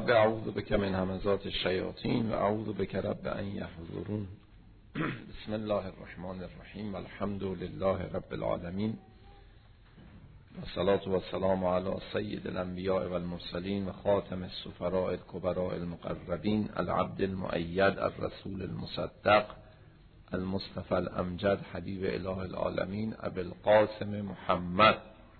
اعوذ بک من همزات الشیاطین و اعوذ بک رب ان یحضرون. بسم الله الرحمن الرحیم. الحمد لله رب العالمین و الصلاة و السلام علی سید الانبیاء و المرسلین و خاتم السفراء الکبراء المقربین العبد المؤید الرسول المصدق المصطفى الامجد حبیب اله العالمین ابی القاسم محمد.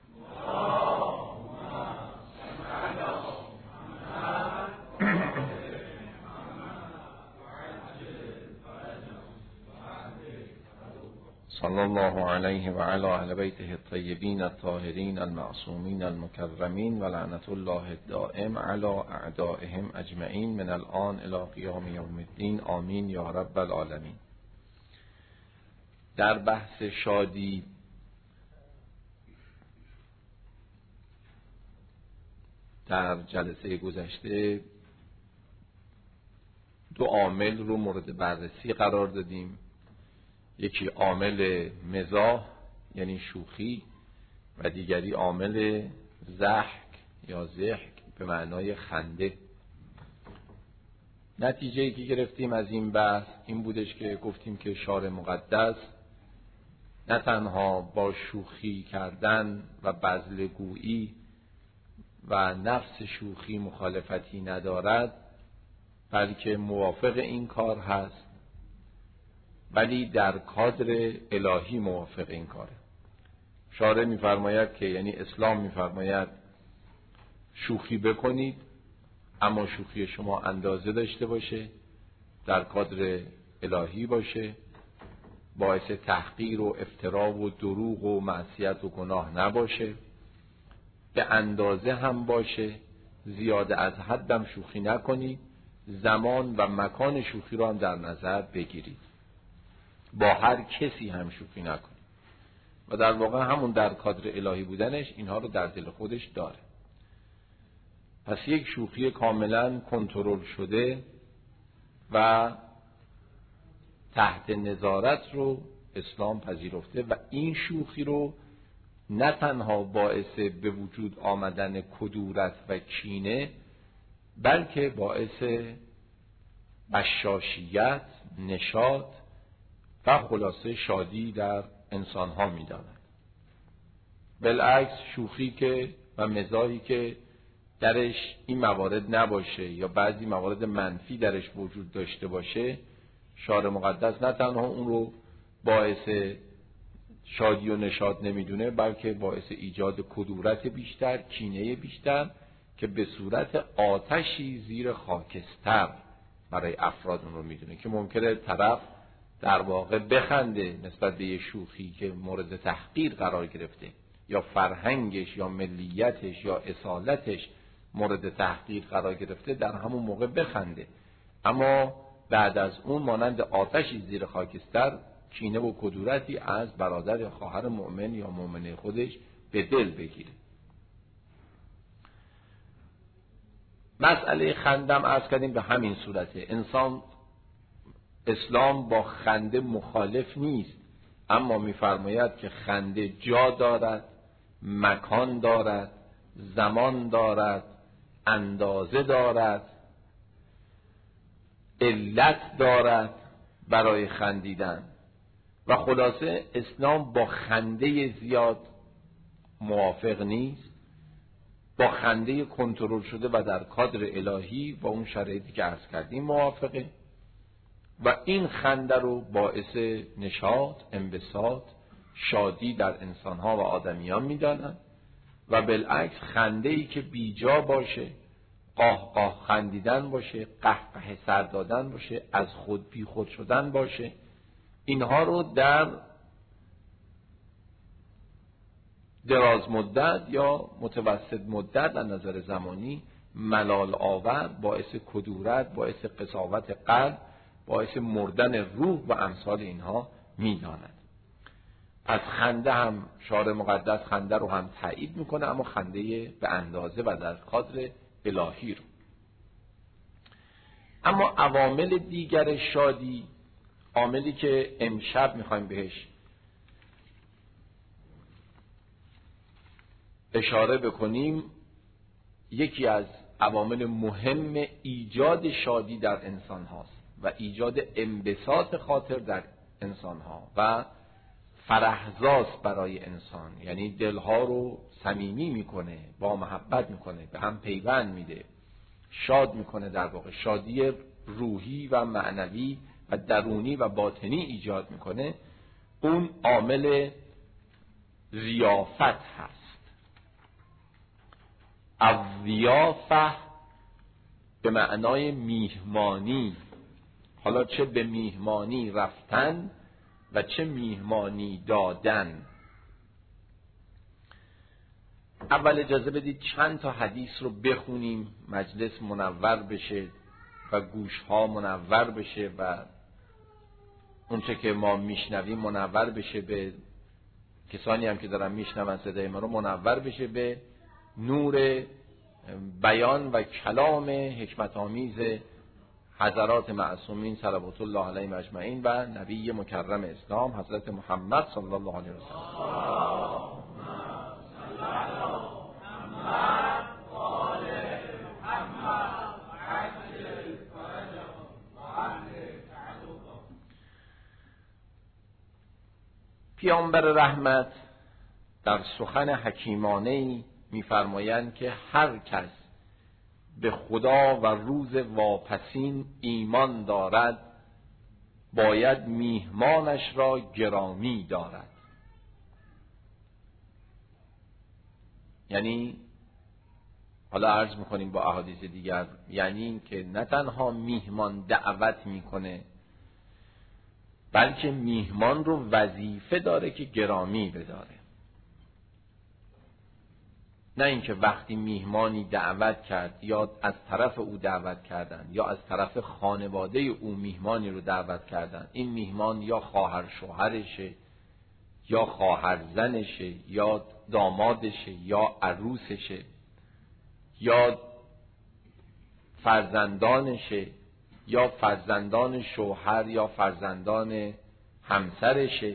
صلی الله علیه و علی اهل بیته الطیبین الطاهرین المعصومین المکرمین و لعنت الله الدائم علی اعدائهم اجمعین من الان الی قیام یوم الدین. آمین یا رب العالمین. در بحث شادی در جلسه گذشته دو عامل رو مورد بررسی قرار دادیم. یکی عامل مزاح یعنی شوخی و دیگری عامل ضحک یا ضحک به معنای خنده. نتیجه‌ای که گرفتیم از این بحث این بودش که گفتیم که شارع مقدس نه تنها با شوخی کردن و بذل گویی و نفس شوخی مخالفتی ندارد، بلکه موافق این کار هست، ولی در کادر الهی موافق این کاره. شارع می‌فرماید که یعنی اسلام می‌فرماید شوخی بکنید، اما شوخی شما اندازه داشته باشه، در کادر الهی باشه، باعث تحقیر و افترا و دروغ و معصیت و گناه نباشه، به اندازه هم باشه، زیاده از حدم شوخی نکنید، زمان و مکان شوخی رو هم در نظر بگیرید، با هر کسی هم شوخی نکنید. و در واقع همون در کادر الهی بودنش اینها رو در دل خودش داره. پس یک شوخی کاملا کنترل شده و تحت نظارت رو اسلام پذیرفته و این شوخی رو نه تنها باعث به وجود آمدن کدورت و کینه، بلکه باعث بشاشیت، نشاط و خلاصه شادی در انسانها می داند. بالعکس شوخی که و مزاحی که درش این موارد نباشه یا بعضی موارد منفی درش وجود داشته باشه، شارع مقدس نه تنها اون رو باعث شادی و نشاط نمیدونه، بلکه باعث ایجاد کدورت بیشتر، کینه بیشتر که به صورت آتشی زیر خاکستر برای افراد اون رو میدونه که ممکنه طرف در واقع بخنده نسبت به یه شوخی که مورد تحقیر قرار گرفته یا فرهنگش یا ملیتش یا اصالتش مورد تحقیر قرار گرفته، در همون موقع بخنده، اما بعد از اون مانند آتشی زیر خاکستر کینه و کدورتی از برادر یا خواهر مؤمن یا مؤمنه خودش به دل بگیره. مسئله خندم عرض کردیم به همین صورته. اسلام با خنده مخالف نیست، اما می‌فرماید که خنده جا دارد، مکان دارد، زمان دارد، اندازه دارد، علت دارد برای خندیدن. و خلاصه اسلام با خنده زیاد موافق نیست، با خنده کنترل شده و در کادر الهی و اون شرایطی که عرض کردیم موافقه و این خنده رو باعث نشاط، انبساط، شادی در انسانها و آدمیان میدانند و بالعکس خنده‌ای که بیجا باشه، قاه قاه خندیدن باشه، قهقه سر دادن باشه، از خود بی خود شدن باشه، اینها رو در دراز مدت یا متوسط مدت از نظر زمانی ملال آور، باعث کدورت، باعث قساوت قلب، باعث مردن روح و امثال اینها میداند. از خنده هم شارع مقدس خنده رو هم تایید میکنه، اما خنده به اندازه و در کادر الهی رو. اما عوامل دیگر شادی، عاملی که امشب میخوایم بهش اشاره بکنیم، یکی از عوامل مهم ایجاد شادی در انسان هاست و ایجاد انبساط خاطر در انسان ها و فرحزاست برای انسان، یعنی دلها رو صمیمی میکنه، با محبت میکنه، به هم پیوند میده، شاد میکنه، در واقع شادی روحی و معنوی و درونی و باطنی ایجاد میکنه. اون عامل ضیافت هست. الضیافه به معنای میهمانی، حالا چه به میهمانی رفتن و چه میهمانی دادن. اول اجازه بدید چند تا حدیث رو بخونیم، مجلس منور بشه و گوشها منور بشه و اونچه که ما میشنویم منور بشه، به کسانی هم که دارن میشنون صدای ما رو منور بشه به نور بیان و کلام حکمت آمیز حضرات معصومین صلوات الله علیهم اجمعین و نبی مکرم اسلام حضرت محمد صلی الله علیه و سلم. پیامبر رحمت در سخن حکیمانه‌ای می‌فرمایند که هر کس به خدا و روز واپسین ایمان دارد باید میهمانش را گرامی دارد. یعنی حالا عرض می‌کنیم با احادیث دیگر، یعنی این که نه تنها میهمان دعوت میکنه بلکه میهمان رو وظیفه داره که گرامی بداره. نه اینکه وقتی میهمانی دعوت کرد یا از طرف او دعوت کردن یا از طرف خانواده او میهمانی رو دعوت کردن، این میهمان یا خواهر شوهرشه یا خواهر زنشه یا دامادشه یا عروسشه یا فرزندانشه یا فرزندان شوهر یا فرزندان همسرشه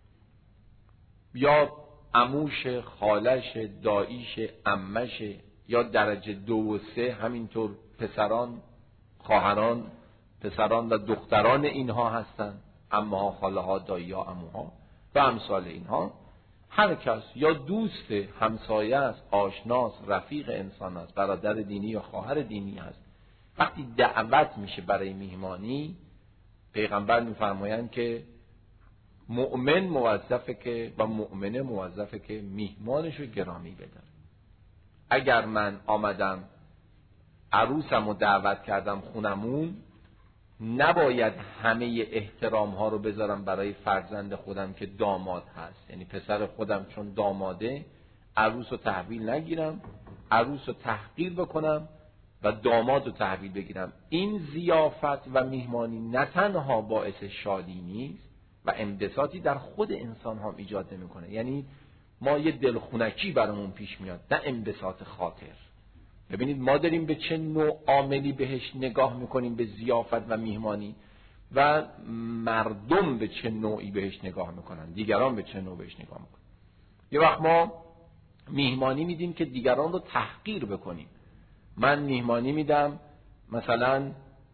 یا عموش، خالش، داییش، عمش یا درجه 2 و 3 همینطور پسران، خواهران، پسران و دختران اینها هستند، عمه‌ها، خاله‌ها، دایی‌ها، عموها و امثال اینها. هر کس یا دوست، همسایه است، آشناست، رفیق انسان است، برادر دینی یا خواهر دینی است، وقتی دعوت میشه برای میهمانی، پیغمبر میفرمایند که مؤمن موظفه که و مؤمنه موظفه که میهمانش رو گرامی بداره. اگر من آمدم عروسم رو دعوت کردم خونمون، نباید همه احترام ها رو بذارم برای فرزند خودم که داماد هست، یعنی پسر خودم چون داماده عروس رو تحویل نگیرم، عروس رو تحقیر بکنم و داماد رو تحویل بگیرم. این ضیافت و میهمانی نه تنها باعث شادی نیست و انبساطی در خود انسان هم ایجاد نمیکنه، یعنی ما یه دلخونکی برامون پیش میاد، نه انبساط خاطر. ببینید ما داریم به چه نوع عاملی بهش نگاه میکنیم، به ضیافت و میهمانی، و مردم به چه نوعی بهش نگاه میکنن، دیگران به چه نوع بهش نگاه میکنن. یه وقت ما میهمانی میدیم که دیگران رو تحقیر بکنیم. من میهمانی میدم مثلا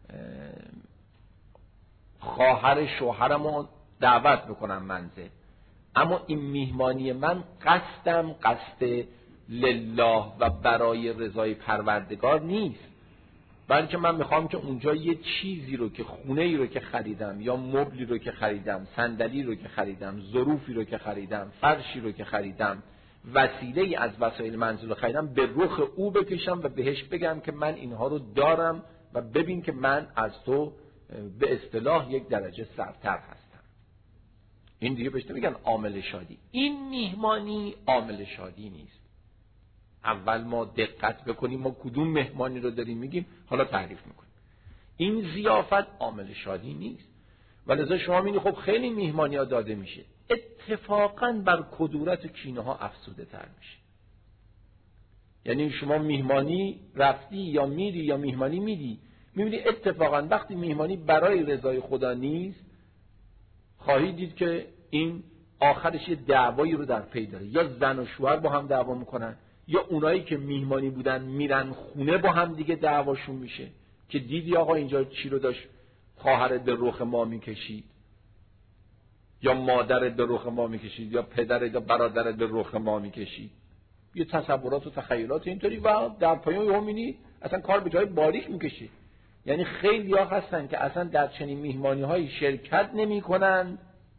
خواهر شوهرم رو دعوت بکنم منزل، اما این میهمانی من قصدم قصد لله و برای رضای پروردگار نیست، بلکه من میخوام که اونجا یه چیزی رو که خونه ای رو که خریدم یا مبلی رو که خریدم، صندلی رو که خریدم، ظروفی رو که خریدم، فرشی رو که خریدم، وسیله ای از وسایل منزل رو خریدم، به رخ او بکشم و بهش بگم که من اینها رو دارم و ببین که من از تو به اصطلاح یک درجه سرتر هستم. این دیگه بهش میگن عامل شادی. این میهمانی عامل شادی نیست. اول ما دقت بکنیم ما کدوم مهمانی رو داریم میگیم، حالا تعریف میکنیم. این ضیافت عامل شادی نیست. ولذا شما میگید خب خیلی میهمانی ها داده میشه، اتفاقا بر کدورت و کینه ها افسوده تر میشه. یعنی شما میهمانی رفتی یا میری یا میهمانی میدی، میبینی اتفاقا وقتی میهمانی برای رضای خدا نیست، خواهید دید که این آخرش یه دعوایی رو در پی داره. یا زن و شوهر با هم دعوا میکنن، یا اونایی که میهمانی بودن میرن خونه با هم دیگه دعواشون میشه که دیدی آقا اینجا چی رو داشت خواهرت به رخ ما میکشید، یا مادرت به رخ ما میکشید، یا پدرت یا برادرت به رخ ما میکشید. یه تصورات و تخیلات اینطوری و در پایان یهو می‌بینی اصلا کار به جای باریک میکشه. یعنی خیلی‌ها هستن که اصلا در چنین میهمانی‌هایی شرکت نمی‌کنند،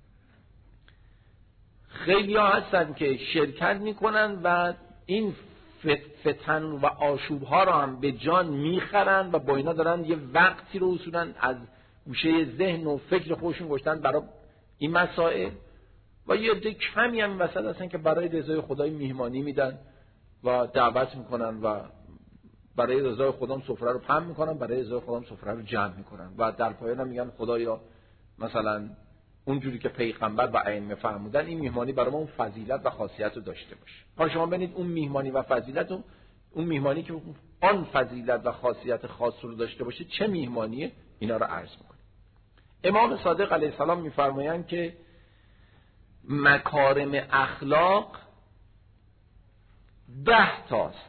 خیلی‌ها هستن که شرکت می‌کنند و این فتن و آشوب‌ها رو هم به جان می‌خرن و با اینا دارن یه وقتی رو اصولاً از گوشه ذهن و فکر خودشون گذاشتن برای این مسائل، و یه عده کمی هم وسط هستن که برای رضای خدای میهمانی میدن و دعوت میکنن و برای رضای خدا سفره رو پهن میکنن، برای رضای خدا سفره رو جمع میکنن و در پایان هم میگن خدایا مثلا اونجوری که پیغمبر و ائمه فرمودن این میهمانی برای ما اون فضیلت و خاصیت رو داشته باشه. حالا شما ببینید اون میهمانی و فضیلت و اون میهمانی که آن فضیلت و خاصیت خاص رو داشته باشه چه میهمانیه، اینا رو عرض میکنه. امام صادق علیه السلام میفرمایند که مکارم اخلاق 10 تاست،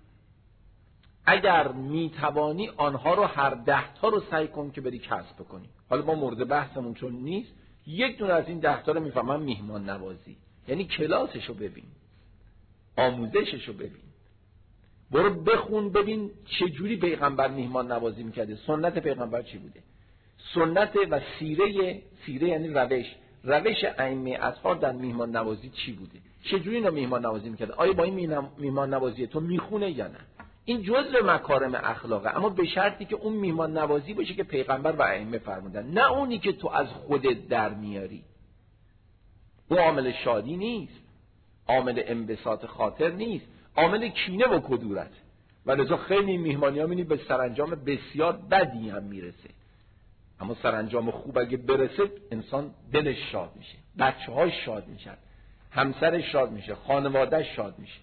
اگر میتوانی آنها رو هر 10 تا رو سعی کن که بری کسب کنی. حالا ما مورد بحثمون چون نیست، یک دونه از این 10 تا رو میفهمم میهمان نوازی، یعنی کلاسشو ببین، آموزششو ببین، برو بخون ببین چه جوری پیغمبر میهمان نوازی میکرده، سنت پیغمبر چی بوده، سنت و سیره یعنی روش ائمه اطهار در میهمان نوازی چی بوده، چه جوری اینا میهمان نوازی میکرده، آیا با این میهمان نوازی تو میخونه یا نه. این جزء مکارم اخلاقه، اما به شرطی که اون میهمان نوازی باشه که پیغمبر و ائمه فرمودن، نه اونی که تو از خودت در میاری. اون عامل شادی نیست، عامل انبساط خاطر نیست، عامل کینه و کدورت. و لذا خیلی میهمانی‌ها می‌بینی به سرانجام بسیار بدی هم میرسه، اما سرانجام خوب اگه برسه انسان دلش شاد میشه، بچه‌هاش شاد میشن، همسرش شاد میشه، خانواده‌اش شاد میشه.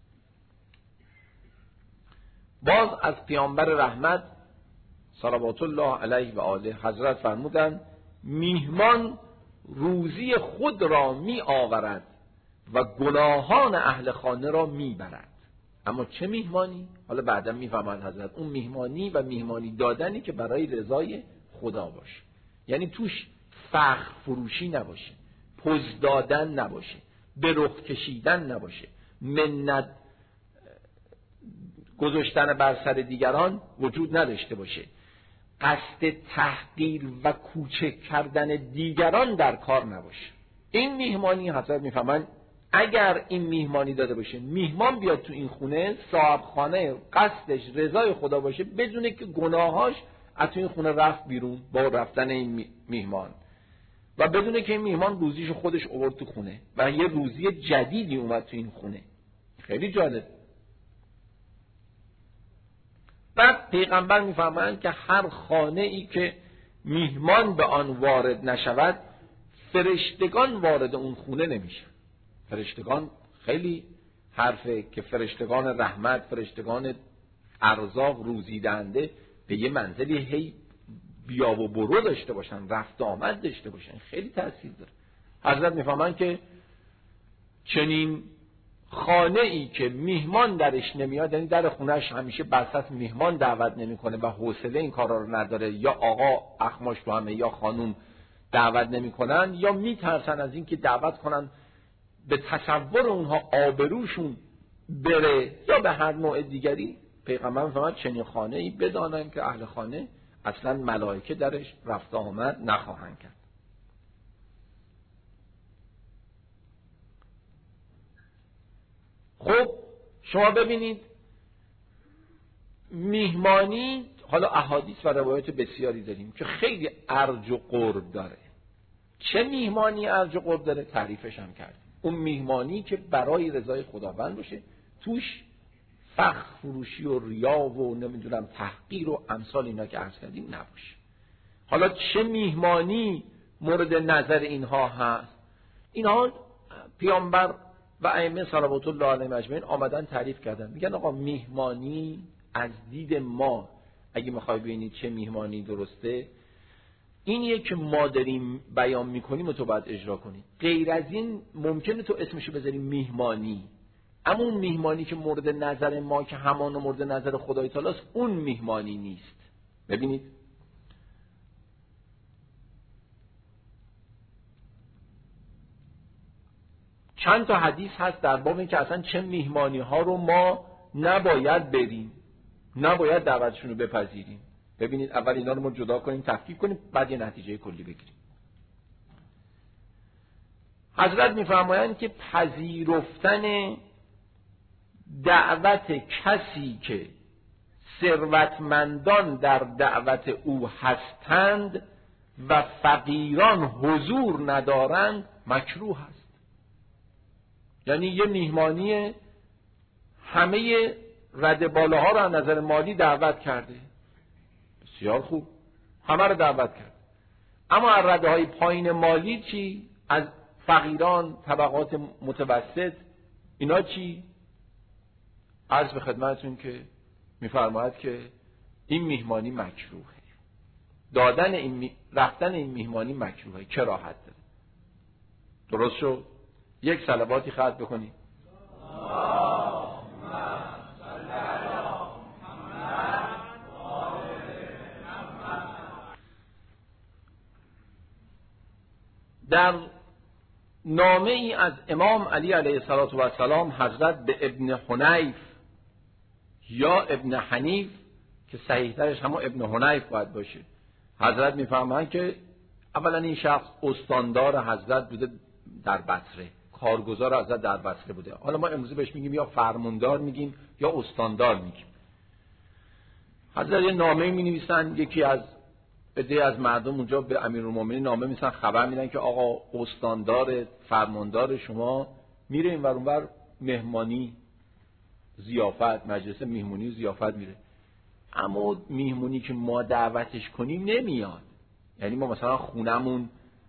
باز از پیامبر رحمت صلوات الله علیه و آله حضرت فرمودند میهمان روزی خود را می آورد و گناهان اهل خانه را می برد. اما چه میهمانی؟ حالا بعدا میفهمند حضرت اون میهمانی و میهمانی دادنی که برای رضای خدا باشه، یعنی توش فخر فروشی نباشه، پوز دادن نباشه، به رخ کشیدن نباشه، منت گذاشتن بر سر دیگران وجود نداشته باشه، قصد تحقیر و کوچک کردن دیگران در کار نباشه. این میهمانی حضرت میفهمن اگر این میهمانی داده باشه، میهمان بیاد تو این خونه، صاحب خانه قصدش رضای خدا باشه، بدونه که گناهاش از تو این خونه رفت بیرون با رفتن این میهمان، و بدونه که این میهمان روزیشو خودش آورد تو خونه و یه روزی جدیدی اومد تو این خونه. خیلی جالب. بعد پیغمبر میفرمایند که هر خانه ای که میهمان به آن وارد نشود، فرشتگان وارد اون خونه نمیشن. فرشتگان خیلی حرفه که فرشتگان رحمت، فرشتگان ارزاق، روزی دهنده به یه منزلی هی بیا و برو داشته باشن، رفت آمد داشته باشن، خیلی تأثیر داره. حضرت میفرمایند که چنین خانه ای که میهمان درش نمیاد، یعنی در خونهش همیشه بساط میهمان دعوت نمیکنه و حوصله این کارا رو نداره، یا آقا اخماش تو همه یا خانوم دعوت نمیکنن، یا میترسن از این که دعوت کنن به تصور اونها آبروشون بره، یا به هر نوع دیگری. پیغمبر فرمود چنین خانه ای بدانن که اهل خانه اصلا ملائکه درش رفت آمد نخواهند کرد. خب شما ببینید میهمانی، حالا احادیث و روایات بسیاری داریم که خیلی ارج و قرب داره. چه میهمانی ارج و قرب داره؟ تعریفش هم کرد. اون میهمانی که برای رضای خداوند باشه، توش فخر فروشی و ریا و نمیدونم تحقیر و امثال اینا که عرض کردیم نباشه. حالا چه میهمانی مورد نظر اینها هست؟ اینها پیامبر و ائمه صلوات الله علیهم اجمعین آمدن تعریف کردن، میگن آقا میهمانی از دید ما اگه میخوای ببینید چه میهمانی درسته، اینیه که ما داریم بیان میکنیم و تو باید اجرا کنی. غیر از این ممکنه تو اسمشو بذاری میهمانی، اما اون میهمانی که مورد نظر ما که همان مورد نظر خدای تعالی است، اون میهمانی نیست. ببینید چند تا حدیث هست در باب این که اصلا چه میهمانی ها رو ما نباید بریم، نباید دعوتشون رو بپذیریم. ببینید اول اینا رو ما جدا کنیم، تفکیک کنیم، بعد یه نتیجه کلی بگیریم. حضرت میفرمایند که پذیرفتن دعوت کسی که ثروتمندان در دعوت او هستند و فقیران حضور ندارند مکروه است. یعنی یه میهمانی همه رده بالاها رو از نظر مالی دعوت کرده، بسیار خوب، همه رو دعوت کرد، اما از رده های پایین مالی چی؟ از فقیران، طبقات متوسط، اینا چی؟ عرض به خدمتتون که میفرماید که این میهمانی مکروهه، رفتن این میهمانی مکروهه، کراهت داره. درست شد؟ یک صلواتی ختم بکنیم. در نامه ای از امام علی علیه السلام حضرت به ابن حنیف یا ابن حنیف که صحیح ترش همون ابن حنیف باید باشه، حضرت میفرمایند که اولا این شخص استاندار حضرت بوده در بصره، کارگزار حضرت در بصره بوده. حالا ما امروزه بهش میگیم یا فرماندار میگیم یا استاندار میگیم. حضرت یه نامه می نویسن، یکی از عده از مردم اونجا به امیرالمومنین نامه میسن، خبر میدن که آقا استاندار فرماندار شما میره این ور اونور مهمانی ضیافت، مجلس مهمونی ضیافت میره، اما مهمونی که ما دعوتش کنیم نمیاد. یعنی ما مثلا خونمون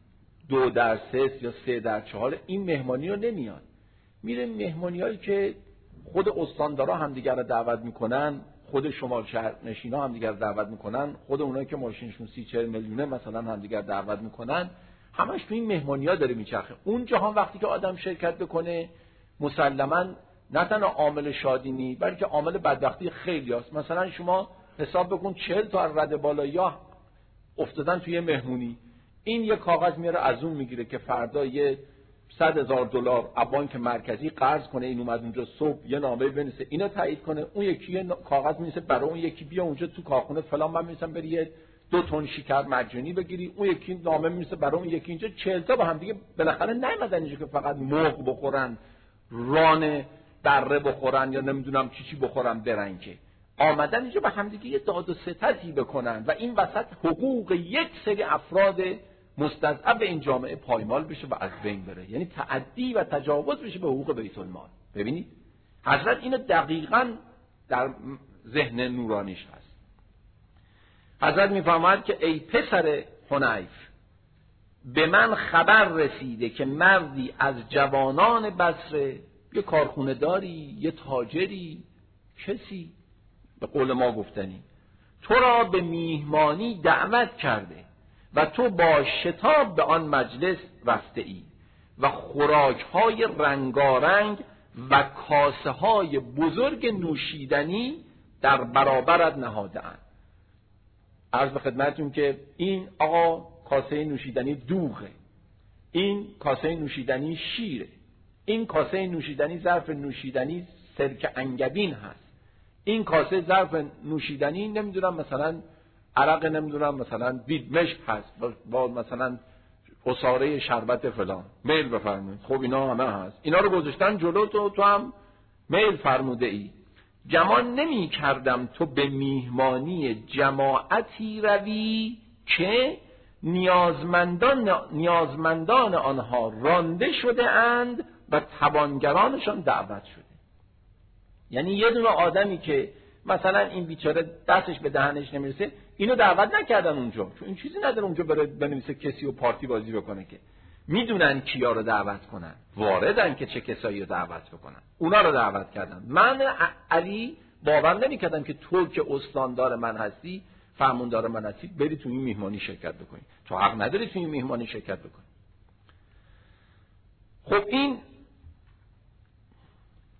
2/3 یا 3/4 این مهمانی رو نمیاد، میره مهمانی هایی که خود استاندارا همدیگر رو دعوت میکنن، خود شمال شهر نشینا همدیگر دعوت میکنن، خود اونایی که ماشینشون 30-40 میلیونه مثلا همدیگر دعوت میکنن، همش تو این مهمانی‌ها داره میچرخه. اون جاها وقتی که آدم شرکت بکنه مسلماً نه تنها عامل شادی نی بلکه عامل بدبختی خیلی هست. مثلا شما حساب بکن 40 تا رده بالایی‌ها افتادن توی مهمونی، این یه کاغذ میاره از اون میگیره که فردا یه $100,000 از بانک مرکزی قرض کنه، این اومد اونجا صبح یه نامه بنویسه اینو تایید کنه، اون یکی یه کاغذ می‌نویسه برای اون یکی بیا اونجا تو کارخونه فلان من می‌نویسم بری یه 2 تن شکر مجانی بگیری، اون یکی نامه می‌نویسه برای اون یکی اینجا 40 تا با هم دیگه بالاخره نیومدن اینجا که فقط مرغ بخورن، ران بره بخورن یا نمیدونم چی بخورن برن، که آمدن اینجا با هم دیگه یه داد و ستدی بکنن و این وسط حقوق یک سری افراد مستضعف این جامعه پایمال بشه و از بین بره، یعنی تعدی و تجاوز بشه به حقوق بیت المال. ببینید حضرت اینو دقیقاً در ذهن نورانیش هست. حضرت میفرماید که ای پسر حنیف، به من خبر رسیده که مردی از جوانان بصره، یه کارخونه داری، یه تاجری، کسی به قول ما گفتنی، تو را به میهمانی دعوت کرده و تو با شتاب به آن مجلس رفته ای و خوراک‌های رنگارنگ و کاسه‌های بزرگ نوشیدنی در برابرت نهاده‌اند. عرض به خدمتتون که این آقا کاسه نوشیدنی دوغه، این کاسه نوشیدنی شیره، این کاسه نوشیدنی ظرف نوشیدنی سرکه انگبین هست، این کاسه ظرف نوشیدنی نمیدونم مثلا عرق نمیدونم مثلا بیدمشق هست با مثلا عصاره شربت فلان، میل بفرمایید. خب اینا همه هست، اینا رو گذاشتن جلو تو هم میل فرموده ای. گمان نمی کردم تو به میهمانی جماعتی روی که نیازمندان آنها رانده شده اند و توانگرانشان دعوت شده. یعنی یه دونه آدمی که مثلا این بیچاره دستش به دهنش نمیرسه اینو دعوت نکردن اونجا، چون این چیزی نداره اونجا بره بنویسه کسی و پارتی بازی بکنه، که میدونن کیا رو دعوت کنن، واردن که چه کسایی رو دعوت بکنن، اونا رو دعوت کردن. من علی باور نمی‌کردم که تو که استاندار من هستی، فرماندار من هستی، بری تو این میهمانی شرکت بکنی، تو حق نداری تو این میهمانی شرکت بکنی. خب این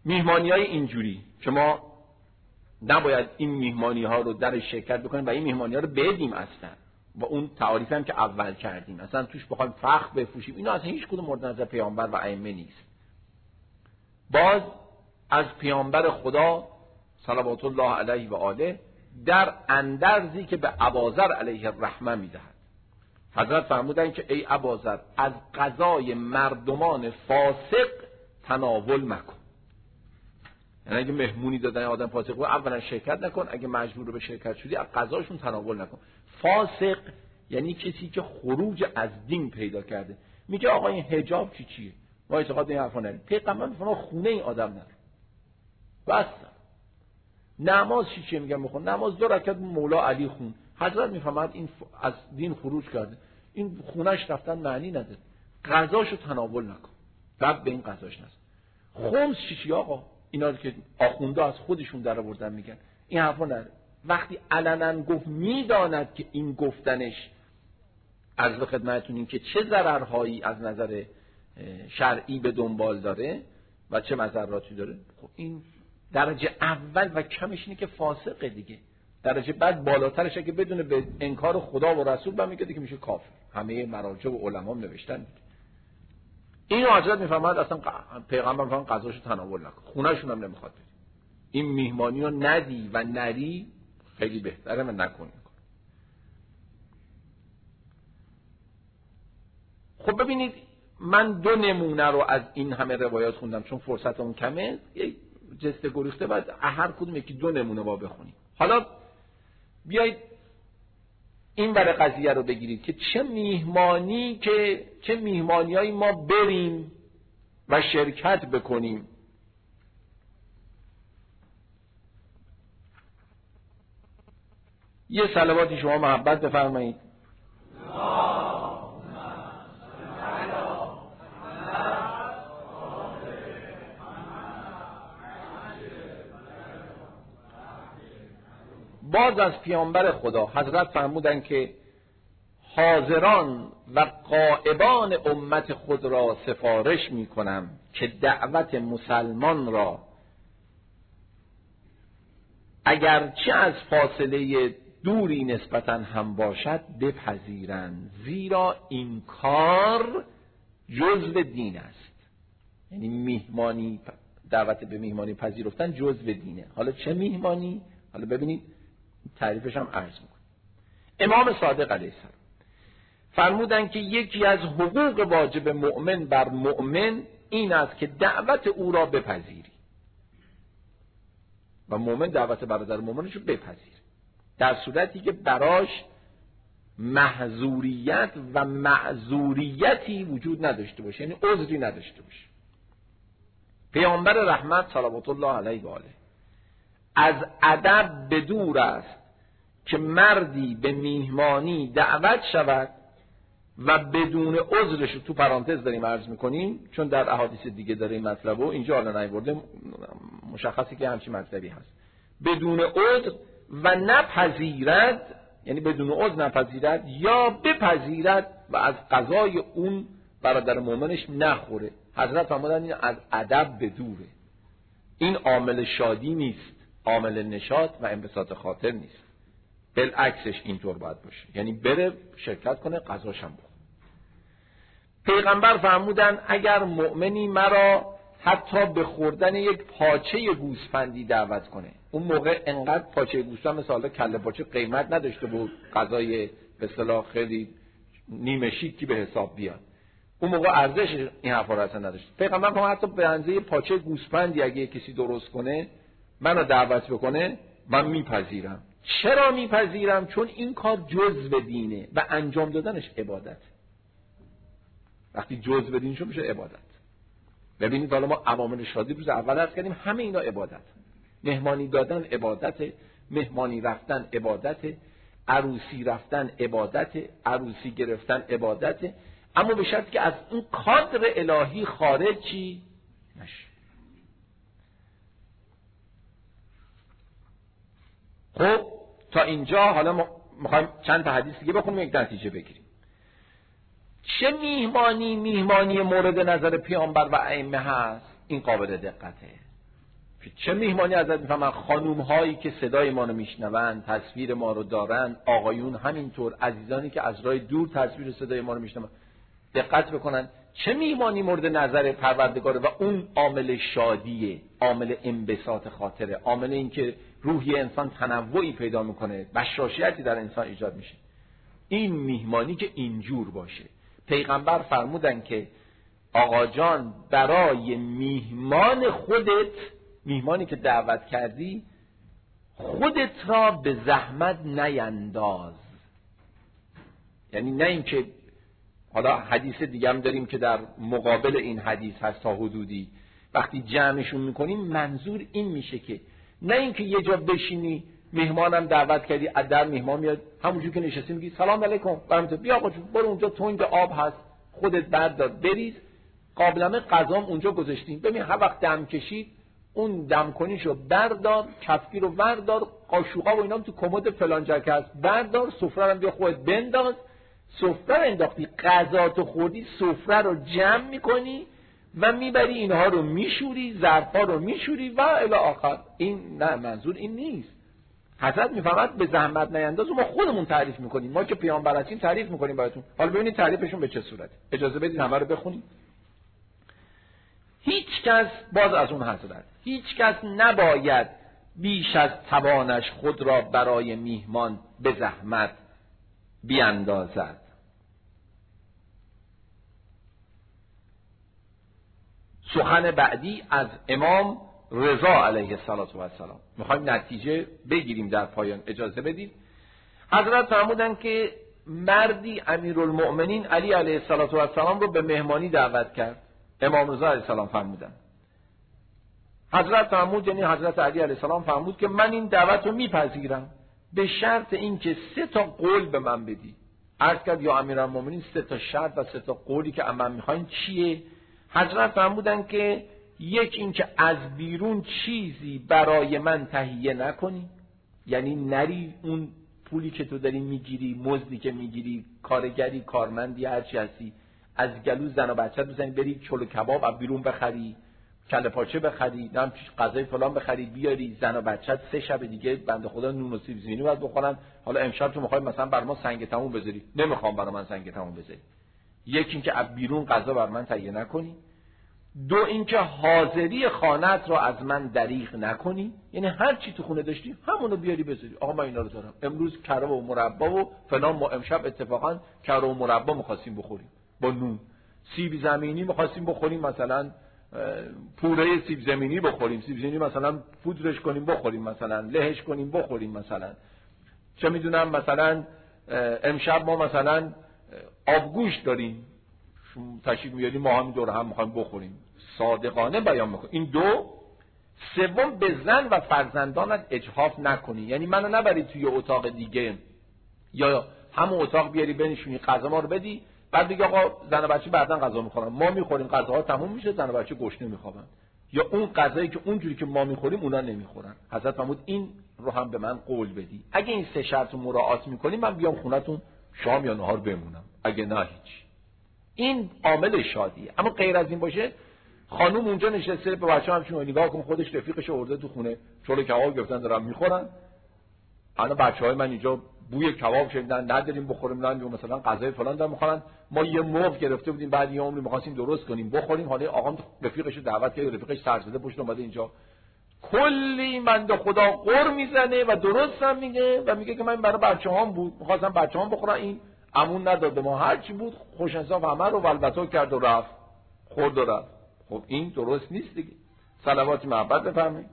میهمانی‌های اینجوری که ما نباید این میهمانی‌ها رو در شرکت بکنیم و این میهمانی‌ها رو بدیم اصلا، و اون تعاریف هم که اول کردیم اصلا توش بخوایم فخر بفروشیم، اینا اصلا هیچ کدوم مورد نظر پیامبر و ائمه نیست. باز از پیامبر خدا صلوات الله علیه و آله در اندرزی که به ابازر علیه الرحمه میدهد. حضرت فرمودن که ای ابازر از غذای مردمان فاسق تناول مکن. یعنی اگه مهمونی دادن آدم فاسق رو اولا شرکت نکن، اگه مجبور به شرکت شدی از غذاشون تناول نکن. فاسق یعنی کسی که خروج از دین پیدا کرده. میگه آقا این حجاب چیه؟ ما اعتقاد این حرفا نداریم. پیغمبر میفرماد خونه این آدم نرو. بس. نماز چیه؟ میگم بخون. نماز 2 رکعت مولا علی خون. حضرت میفرماد این از دین خروج کرده. این خونش رفتن معنی نداره. غذاشو تناول نکن. رب به این غذاش نست. خمس چیه آقا؟ اینا که آخونده از خودشون در آوردن میگن. این حرفا نداره. وقتی علنا گفت میداند که این گفتنش عرض به خدمتتون این که چه ضررهایی از نظر شرعی به دنبال داره و چه مضراتی داره، خب این درجه اول و کمش اینه که فاسقه دیگه. درجه بعد بالاترش که بدونه به انکار خدا و رسول برمیگرده که میشه کافر. همه مراجع و علما نوشتن اینو. حضرت میفرماد اصلا پیغمبر میفرماد غذاشو تناول نکن، خونه‌شون هم نمیخواد بدی. این میهمانی رو ندی و نری خیلی بهتره من نکنی. خب ببینید من 2 نمونه رو از این همه روایات خوندم چون فرصتمون کمه، یه جست گریخته بعد هر کدوم یکی 2 نمونه با بخونیم. حالا بیایید این برای قضیه رو بگیرید که چه میهمانیایی ما بریم و شرکت بکنیم. یه صلواتی شما محبت بفرمایید. باز از پیامبر خدا حضرت فرمودن که حاضران و غائبان امت خود را سفارش می کنم که دعوت مسلمان را اگرچه از فاصله دوری نسبتاً هم باشد بپذیرند، زیرا این کار جزو دین است. یعنی میهمانی، دعوت به میهمانی پذیرفتن جزو دینه. حالا چه میهمانی؟ حالا ببینید تعریفش هم عرض میکنم. امام صادق علیه السلام فرمودن که یکی از حقوق واجب مؤمن بر مؤمن این است که دعوت او را بپذیری و مؤمن دعوت برادر مؤمنش رو بپذیر در صورتی که براش محظوریت و معذوریتی وجود نداشته باشه، یعنی عذری نداشته باشه. پیامبر رحمت صلوات الله علیه و آله از ادب به دور است که مردی به میهمانی دعوت شود و بدون عذرش، تو پرانتز داریم عرض میکنیم چون در احادیث دیگه داره این مطلب و اینجا حالا نیورده، مشخصی که همچین مطلبی هست، بدون عذر و نپذیرد، یعنی بدون عذر نپذیرد یا بپذیرد و از قضای اون برادر مؤمنش نخوره. حضرت فرمودن این از ادب به دوره. این عامل شادی نیست، عامل نشاط و انبساط خاطر نیست. بالعکسش اینطور باید باشه، یعنی بره شرکت کنه قضاشم بخوره. پیغمبر فرمودن اگر مؤمنی مرا حتی به خوردن یک پاچه گوسفندی دعوت کنه، اون موقع انقدر پاچه گوسفند مثلا کله پاچه قیمت نداشته بود، غذای به اصطلاح خیلی نیمه شیکی به حساب بیاد، اون موقع ارزش این حرفا رو اصلا نداشت. پیغمبر فرمود حتی به اندازه پاچه گوسفندی اگه کسی درست کنه منو دعوت بکنه من میپذیرم. چرا میپذیرم؟ چون این کار جزء دینه و انجام دادنش عبادت. وقتی جزء دین شد میشه عبادت. ببینید حالا ما عوامل شادی روز اول عرض کردیم، همه اینا عبادت. مهمانی دادن عبادت، مهمانی رفتن عبادت، عروسی رفتن عبادت، عروسی گرفتن عبادت، اما به شرطی که از اون کادر الهی خارج چی نشه. خب تا اینجا حالا ما میخوایم چند تا حدیث دیگه بخونیم یک نتیجه بگیریم. چه میهمانی مورد نظر پیامبر و ائمه هست؟ این قابل دقته. چه میهمانی ازت میفهمن؟ خانوم هایی که صدای ما رو میشنون، تصویر ما رو دارن، آقایون همینطور، عزیزانی که از راه دور تصویر صدای ما رو میشنون، دقت بکنن چه میهمانی مورد نظر پروردگاره و اون عامل شادیه، عامل انبساط خاطره، عامل این که روحی انسان تنوعی پیدا میکنه، بشاشیتی در انسان ایجاد میشه. این میهمانی که اینجور باشه. پیغمبر فرمودن که آقا جان برای میهمان خودت، میهمانی که دعوت کردی، خودت را به زحمت نینداز. یعنی نه اینکه حالا حدیث دیگه هم داریم که در مقابل این حدیث هست تا حدودی، وقتی جمعشون میکنیم منظور این میشه که نه اینکه یه جا بشینی مهمانم دعوت کردی، از در مهمان میاد همونجور که نشستی میگی سلام علیکم برامتون، بیا آقا برو اونجا تنگ آب هست خودت بردار بریز، قابلمه غذام اونجا گذاشتیم، ببین هر وقت دم کشید اون دم کنیشو بردار، کفگیر رو بردار، قاشوقا و اینا تو کمد فلان جا هست بردار، سفره رو بیا خودت بنداز. سفره رو انداختی، غذا تو خوردی، سفره رو جمع میکنی و میبری اینها رو میشوری، ظرفا رو میشوری و الی آخر. این نه، منظور این نیست. حضرت میفهمد به زحمت نینداز، ما خودمون تعریف میکنیم، ما که پیامبر هستیم تعریف میکنیم براتون. حالا ببینید تعریفشون به چه صورت. اجازه بدید همه رو بخونیم. هیچ کس، باز از اون حضرت، هیچ کس نباید بیش از توانش خود را برای میهمان به زحمت بیاندازد. سخن بعدی از امام رضا علیه السلام. میخوایم نتیجه بگیریم در پایان، اجازه بدید. حضرت فرمودن که مردی امیرالمؤمنین علی علیه السلام رو به مهمانی دعوت کرد. امام رضا علیه السلام فرمودن، حضرت فرمود، یعنی حضرت علی علیه السلام فرمود که من این دعوت رو میپذیرم به شرط اینکه 3 قول به من بدی. عرض کرد یا امیرالمؤمنین 3 شرط و 3 قولی که من میخواین چیه؟ حضرت فرمودن که یک اینکه از بیرون چیزی برای من تهیه نکنی، یعنی نری اون پولی که تو داری میگیری، مزدی که میگیری، کارگری، کارمندی، هر چی هستی، از گلو زن و بچت بزنی بری چلو کباب از بیرون بخری، کله پاچه بخری، نم غذای فلان بخری بیاری، زن و بچت 3 شب دیگه بنده خدا نون و سیب زمینی باید بخورن. حالا امشب تو میخوای مثلا بر ما سنگ تموم بذاری، نمیخوام برای من سنگ تموم بذاری. یک اینکه از بیرون غذا بر من تهیه نکنی. 2 اینکه حاضری خانه‌ات رو از من دریغ نکنی، یعنی هر چی تو خونه داشتی همونو بیاری بذاری. آقا من اینا رو دارم، امروز کره و مربا و فلان، ما امشب اتفاقا کره و مربا می‌خواستیم بخوریم با نون، سیب زمینی می‌خواستیم بخوریم، مثلا پوره سیب زمینی بخوریم، سیب زمینی مثلا پودرش کنیم بخوریم، مثلا لهش کنیم بخوریم، مثلا چه میدونم مثلا امشب ما مثلا آبگوشت داریم تشریف میاریم، ما هم دور هم میخوایم بخوریم. صادقانه بیان میکنیم. این 2. 3 به زن و فرزندانت اجحاف نکنی، یعنی منو نبری توی اتاق دیگه یا همون اتاق بیاری بنشونی غذا ما رو بدی، بعد دیگه آقا زن و بچه بعدن غذا میخورن، ما میخوریم غذاها تموم میشه، زن و بچه گشنه میخوابن، یا اون غذایی که اونجوری که ما میخوریم اونا نمیخورن. حضرت فرمود این رو هم به من قول بدی، اگه این 3 شرط رو مراعات میکنی من بیام خونتون شام یا نهار بمونم، اگه نه هیچ. این عامل شادیه. اما غیر از این باشه، خانوم اونجا نشسته به بچه‌ها همچون نگاه کن، خودش رفیقش آورده تو خونه چلو کباب گرفتن دارن میخورن، الان بچه‌های من اینجا بوی کباب شنیدن نداریم بخوریم، نه مثلا غذای فلان دارن میخورن، ما یه مرغ گرفته بودیم بعد یه عمری می‌خواستیم درست کنیم بخوریم، حالا آقام رفیقش دعوت کرد، رفیقش سرزده پشت اومده اینجا کلی بنده خدا قر میزنه و درست هم میگه و میگه که من برای بچه‌هام بود می‌خواستم بچه‌هام بخورن، این امون نداد به ما، هر چی بود خوش انصاف همه رو ولبطو کرد و رفت، خورد و رفت. خب این درست نیست دیگه. صلوات محبت بفرمایید.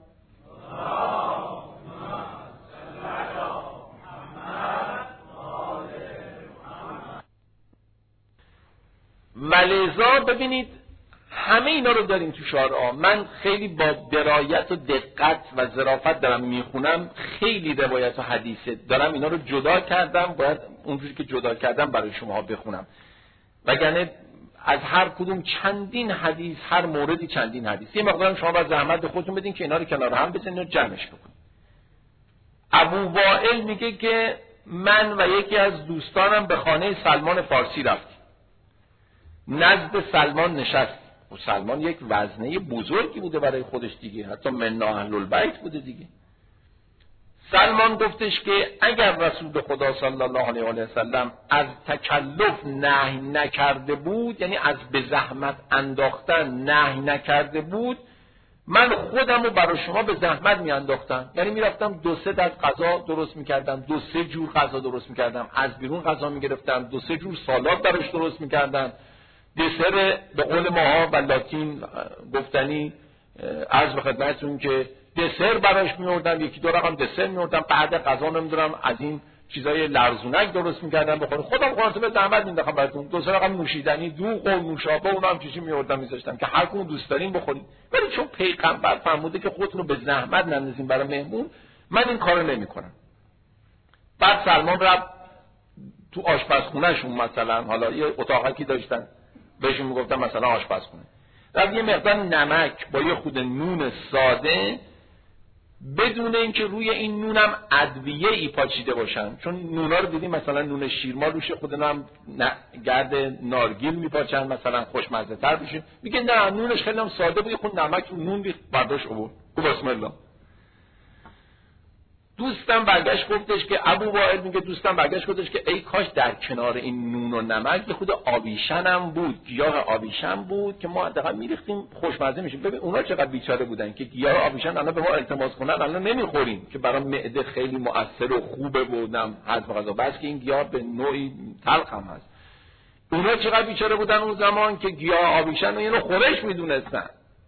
ملیزا ببینید همه اینا رو داریم تو شعرها. من خیلی با درایت و دقت و ظرافت دارم میخونم، خیلی روایت و حدیثه دارم اینا رو جدا کردم، باید اونجوری که جدا کردم برای شما بخونم، وگرنه از هر کدوم چندین حدیث، هر موردی چندین حدیث. یه مقدارم شما باید زحمت به خودتون بدین که اینا رو کنار هم بزنین و جمعش بکنین. ابو وائل میگه که من و یکی از دوستانم به خانه سلمان فارسی رفتیم، نزد سلمان نشست، سلمان یک وزنه بزرگی بوده برای خودش دیگه، حتی من اهل البیت بوده دیگه. سلمان گفتش که اگر رسول خدا صلی الله علیه و سلم از تکلف نهی نکرده بود، یعنی از به زحمت انداختن نهی نکرده بود، من خودمو برای شما به زحمت میانداختم. یعنی میرفتم 2-3 دست غذا درست میکردم، 2-3 جور غذا درست میکردم، از بیرون غذا میگرفتم، 2-3 جور سالاد براش درست میکردم، دسر به قول ماها و لاتین گفتنی عرض به خدمتتون که دسر براش میوردم، 1-2 رقم دسر میوردم، بعد غذا نمیدونم از این چیزای لرزونک درست میکردم بخورم، خودم خودم به زحمت مینداختم براتون. 2-3 رقم نوشیدنی، دوغ و نوشابه اونم چیزی میوردم میذاشتم که هر کدوم دوست دارین بخورید. ولی چون پیغمبر فرموده که خودتون رو به زحمت نندازین برای مهمون، من این کارو نمیکنم. بعد سلمان رفت تو آشپزخونهشون، مثلا حالا یه اتاقی داشتن بهشون میگفتن مثلا آشپزخونه، رفت یه مقدار نمک با یه خود نون ساده، بدون اینکه روی این نونم ادویه‌ای پاچیده باشن، چون نونا رو دیدیم مثلا نون شیرمال روش خودنا هم گرد نارگیل میپاچن مثلا خوشمزه تر بشه، میگه نه نونش خیلی هم ساده بود، خود نمک رو نون ریخت برداشت آورد، بسم الله. دوستم برگشت گفتش که ابو وائل میگه دوستم برگشت گفتش که ای کاش در کنار این نون و نمک یه خود آبیشن هم بود، گیاه آبیشن بود که ما حداقل میریختیم خوشمزه میشه. ببین اونا چقدر بیچاره بودن که گیاه آبیشن الان به ما التماس کنن، الان نمیخوریم که برای معده خیلی مؤثر و خوبه بودم هضم غذا، بس که این گیاه به نوعی تلخ هم هست. اونا چقدر بیچاره بودن اون زمان که گیاه آبیشن رو یه نوع خورش میدونستن.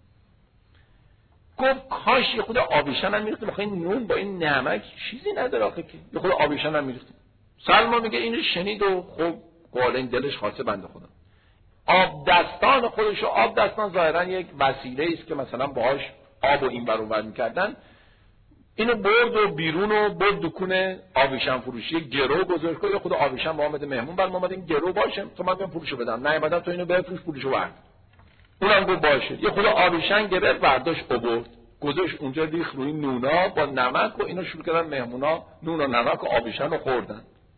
گفت کاش یه خود آبیشن هم میریختیم، آخه این نون با این نمک چیزی نداره آخه که یه خود آبیشن هم میریختیم. سلمان میگه اینو شنید و خب قال این دلش خواسته بنده خدا آب دستان خودشو، آب دستان ظاهرا یک وسیله است که مثلا باهاش آب و این ور اون ور میکردن، اینو برد و بیرون و برد دکون آبیشن فروشی، گرو گذاشت که خود آبیشن با آمده مهمون، بعد ما اومدیم گرو باشه تو من بیام پولشو بدم، نه بعدا تو اینو بفروش پولشو ورد. اونم گفت باشه، یه خود آبیشن گرفت برداشت آورد گذاشت اونجا، ریخت روی نونا با نمک و اینا شروع کردن مهمونا نون و نمک و آبیشن رو خوردن.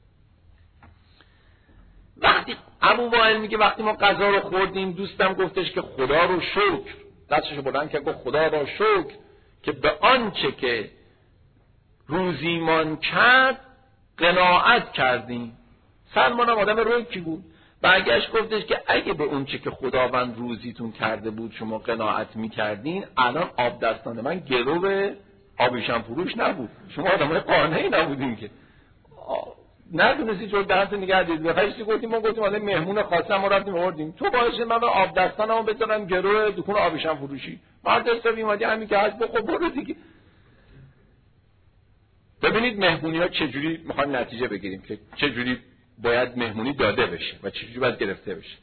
وقتی ابو وائل میگه وقتی ما غذا رو خوردیم، دوستم گفتش که خدا رو شکر، دستشو بلند کرد گفت خدا رو شکر که به آنچه که روزیمان کرد قناعت کردیم. سلمان هم آدم رکی بود، برگشت گفتش که اگه به اون چه که خداوند روزیتون کرده بود شما قناعت میکردین، الان آب دستان من گرو آبیشن فروش نبود، شما آدمای قانعی نبودین که ندونستی چون دهنتون نگه دید. بخشتی گفتیم ما گفتیم حالا مهمون خواستم ما رفتیم آوردیم، تو باعث من آب دستانمو بذارم گرو دکون آبیشن فروشی، مرد حسابی اومدی همین که هست بخور برو دیگه. ببینید مهمونی‌ها چجوری میخوایم نتیجه بگیریم که چجوری باید مهمونی داده بشه و چجوری باید گرفته بشه.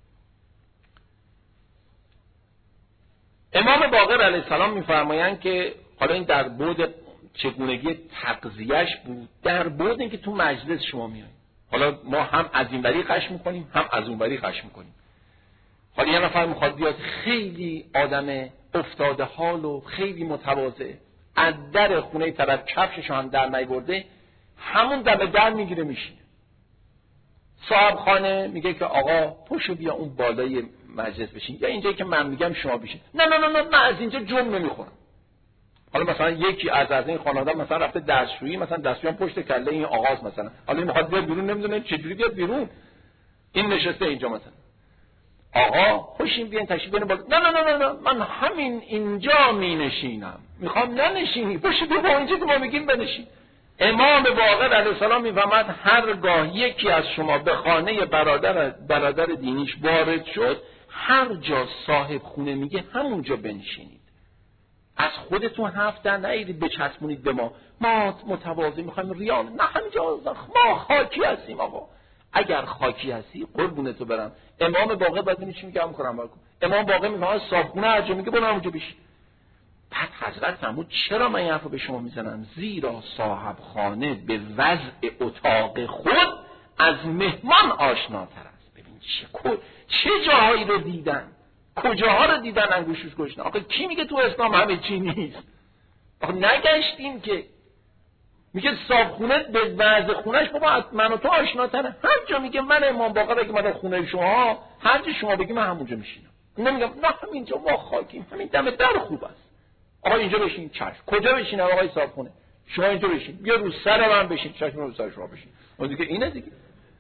امام باقر علیه السلام میفرمایند که حالا این در بعد چگونگی تغذیه‌اش بود، در بعد اینکه تو مجلس شما میایید، حالا ما هم از این وری قش میکنیم هم از اون وری قش میکنیم. حالا یه نفر میخواد بیاد خیلی آدم افتاده حال و خیلی متواضع، از در خونه طرف کفششو هم در نیورده، همون دم در میگیره میشینه. صاحب خانه میگه که آقا پشو بیا اون بالای مجلس بشین، یا اینجایی که من میگم شما بشین. نه نه نه نه من از اینجا جم نمیخورم. حالا مثلا یکی از این خانواده مثلا رفته دستشویی، مثلا دستشویی پشت کله این آقاست مثلا، حالا این میخواد بیاد بیرون نمیدونه چجوری بیاد بیرون، این نشسته اینجا مثلا، آقا پشین بیاین تشریف بیارین بالا. نه نه نه نه من همین اینجا مینشینم، میخوام ننشینی، پشو بیا اینجا که ما میگیم بنشین. امام باقر علیه السلام میفهمد هرگاه یکی از شما به خانه برادر دینیش وارد شد، هر جا صاحب خونه میگه همونجا بنشینید، از خودتون حرف در نیارید بچسبونید به ما متواضع میخوایم ریان، نه همینجا ما خاکی هستیم. آقا اگر خاکی هستی قربونتو برم، امام باقر باید ببینید چی میگه هم کنم برکن. امام باقر میفهمد صاحب خونه هر جا میگه برو همونجا بشین. بعد حضرت فرمود چرا من این حرفو به شما میزنم؟ زیرا صاحب خانه به وضع اتاق خود از مهمان آشناتر است. ببین چه جاهایی رو دیدن، کجاها رو دیدن انگوشش گشتن. آخه کی میگه تو اسلام همه چی نیست؟ آخه نگشتیم که میگه صاحب خونه به وضع خونش بابا من و تو آشناتره. هر جا میگه من امام باقر اگه من خونه شما، هر جا شما بگی من همونجا میشینم. نمیگم نه همینجا ما خاکیم، همین دم در خوب است. آقا اینجا بشین، چشم. کجا بشینم آقای صاحبخونه؟ شما اینجا بشین، بیا رو سر من بشین، چشم رو سر شما بشین. اون دیگه اینه دیگه.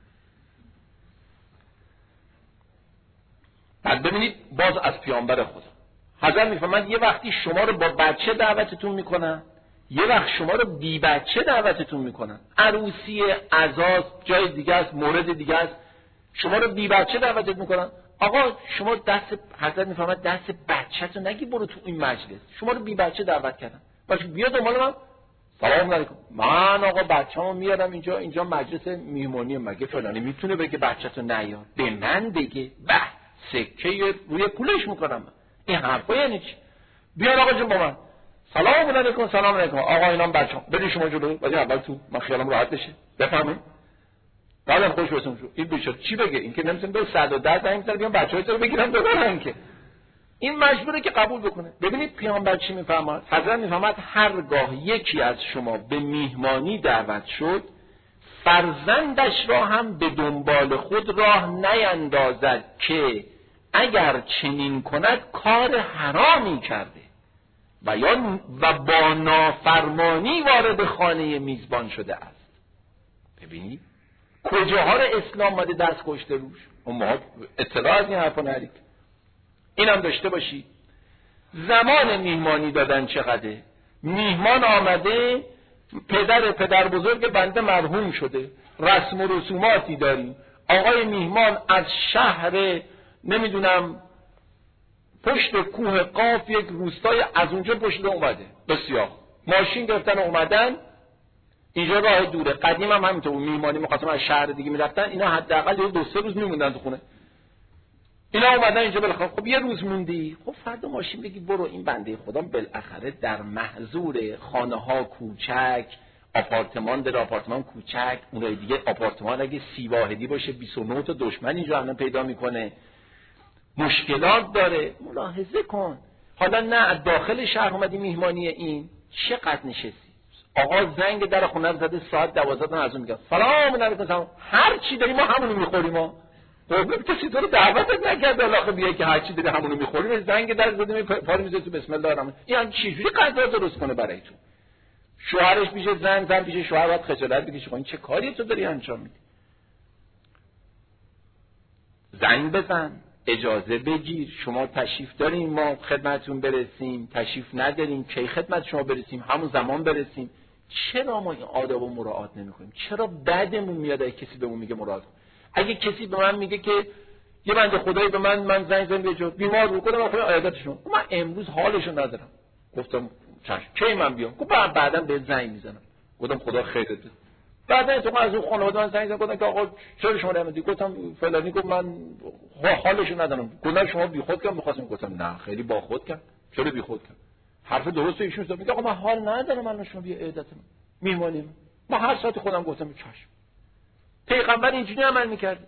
بعد ببینید باز از پیامبر خدا حضرت میفهمند یه وقتی شما رو با بچه دعوتتون میکنن، یه وقت شما رو بی بچه دعوتتون میکنن. عروسی، عزاز، جای دیگه است، مورد دیگه است، شما رو بی بچه دعوتت میکنن. آقا شما دست حضرت میفهمد دست بچه‌تو نگی برو تو این مجلس، شما رو بی بچه دعوت کردن، باشه بیا دنبال من. سلام علیکم، من آقا بچه‌مو میارم اینجا مجلس میهمانی، مگه فلانی میتونه بگه بچه‌تو نیار؟ به من بگه به سکه روی پولش میکنم. این حرفا یعنی چی؟ بیا آقا جون با من سلام علیکم. سلام علیکم آقا، اینام بچه‌م، بدید شما جلو، بعد اول تو من خیالم راحت بشه، بفهمید بعدم خوش بسم شو. این بیچاره چی بگه؟ این که نمیتونه به 110 زنگ بزنه بیان بچه‌ها رو بگیرن ببرن، که این مجبوره که قبول بکنه. ببینید پیامبر چی میفرماد؟ حضرت میفرماد هرگاه یکی از شما به میهمانی دعوت شد، فرزندش را هم به دنبال خود راه نیندازد که اگر چنین کند کار حرامی کرده و با نافرمانی وارد خانه میزبان شده است. ببینید کجاها رو اسلام ماده دست کشته روش. ما اطلاع از این حرفا نداریم. اینم داشته باشی زمان میهمانی دادن چقدره. میهمان آمده، پدر بزرگ بنده مرحوم شده، رسم و رسوماتی داریم. آقای میهمان از شهر نمیدونم پشت کوه قاف یک روستای از اونجا پشت اومده، بسیار ماشین گرفتن اومدن اینجا، راه دوره. قدیم هم همینطور میهمانی می‌خواستن از شهر دیگه میرفتن، اینا حداقل 2-3 روز میموندن تو خونه. اینا اومدن اینجا بالاخره خب یه روز موندی، خب فردا ماشین بگی برو. این بنده خدا بالاخره در محظور خانه‌ها کوچک، آپارتمان داره، آپارتمان کوچک، اونای دیگه آپارتمان اگه 30 واحدی باشه 29 تا دشمن اینجا الان پیدا میکنه، مشکلات داره. ملاحظه کن. حالا نه داخل شهر اومدی میهمانی، این چقدر نشستی. آقا زنگ در خونه رو زده ساعت 12 از اون میگه سلام علیکم، هر چی داریم ما همونو میخوریم. ما قربون کسی تو رو دعوتت نکرده علاقه بیای که هر چی داری همونو میخوریم. زنگ در زده پارو میذاری تو بسم الله الرحمن. این چجوری غذا درست کنه برای تو؟ شوهرش پیش زن پیش شوهر، باید خجالت بکشه. این چه کاری تو داری انجام میدی؟ زنگ بزن، اجازه بگیر، شما تشریف دارین ما خدمتتون برسیم، تشریف ندارین کی خدمت شما برسیم، همون زمان برسیم. چرا ما این آدابو مراعات نمی‌کنیم؟ چرا بدمون میاد اگه کسی بهمون میگه مراعات؟ اگه کسی به من میگه که یه بنده خدایی به من زنگ زد بجو بیمار بود، گفتم آخه عیادتشون، من امروز حالشو ندارم. گفتم چشم، کی من بیام؟ گفت بعداً به زنگ میزنم. گفتم خدا خیرت بده. بعدن تو از اون خانواده من زنگ زدن که آقا چرا شما نمیدی؟ گفتم فلانی گفت من حالشو ندارم. گفتم شما بیخود کردم می‌خواستم. گفتم نه خیلی با خود کرد. چرا بیخود کرد؟ حرف درسته ایشون زد. میگه آقا من حال ندارم، من شما بیا عیادت میمونیم. ما هر ساعت خودم گفتم چشم. پیغمبر اینجوری عمل می‌کرد.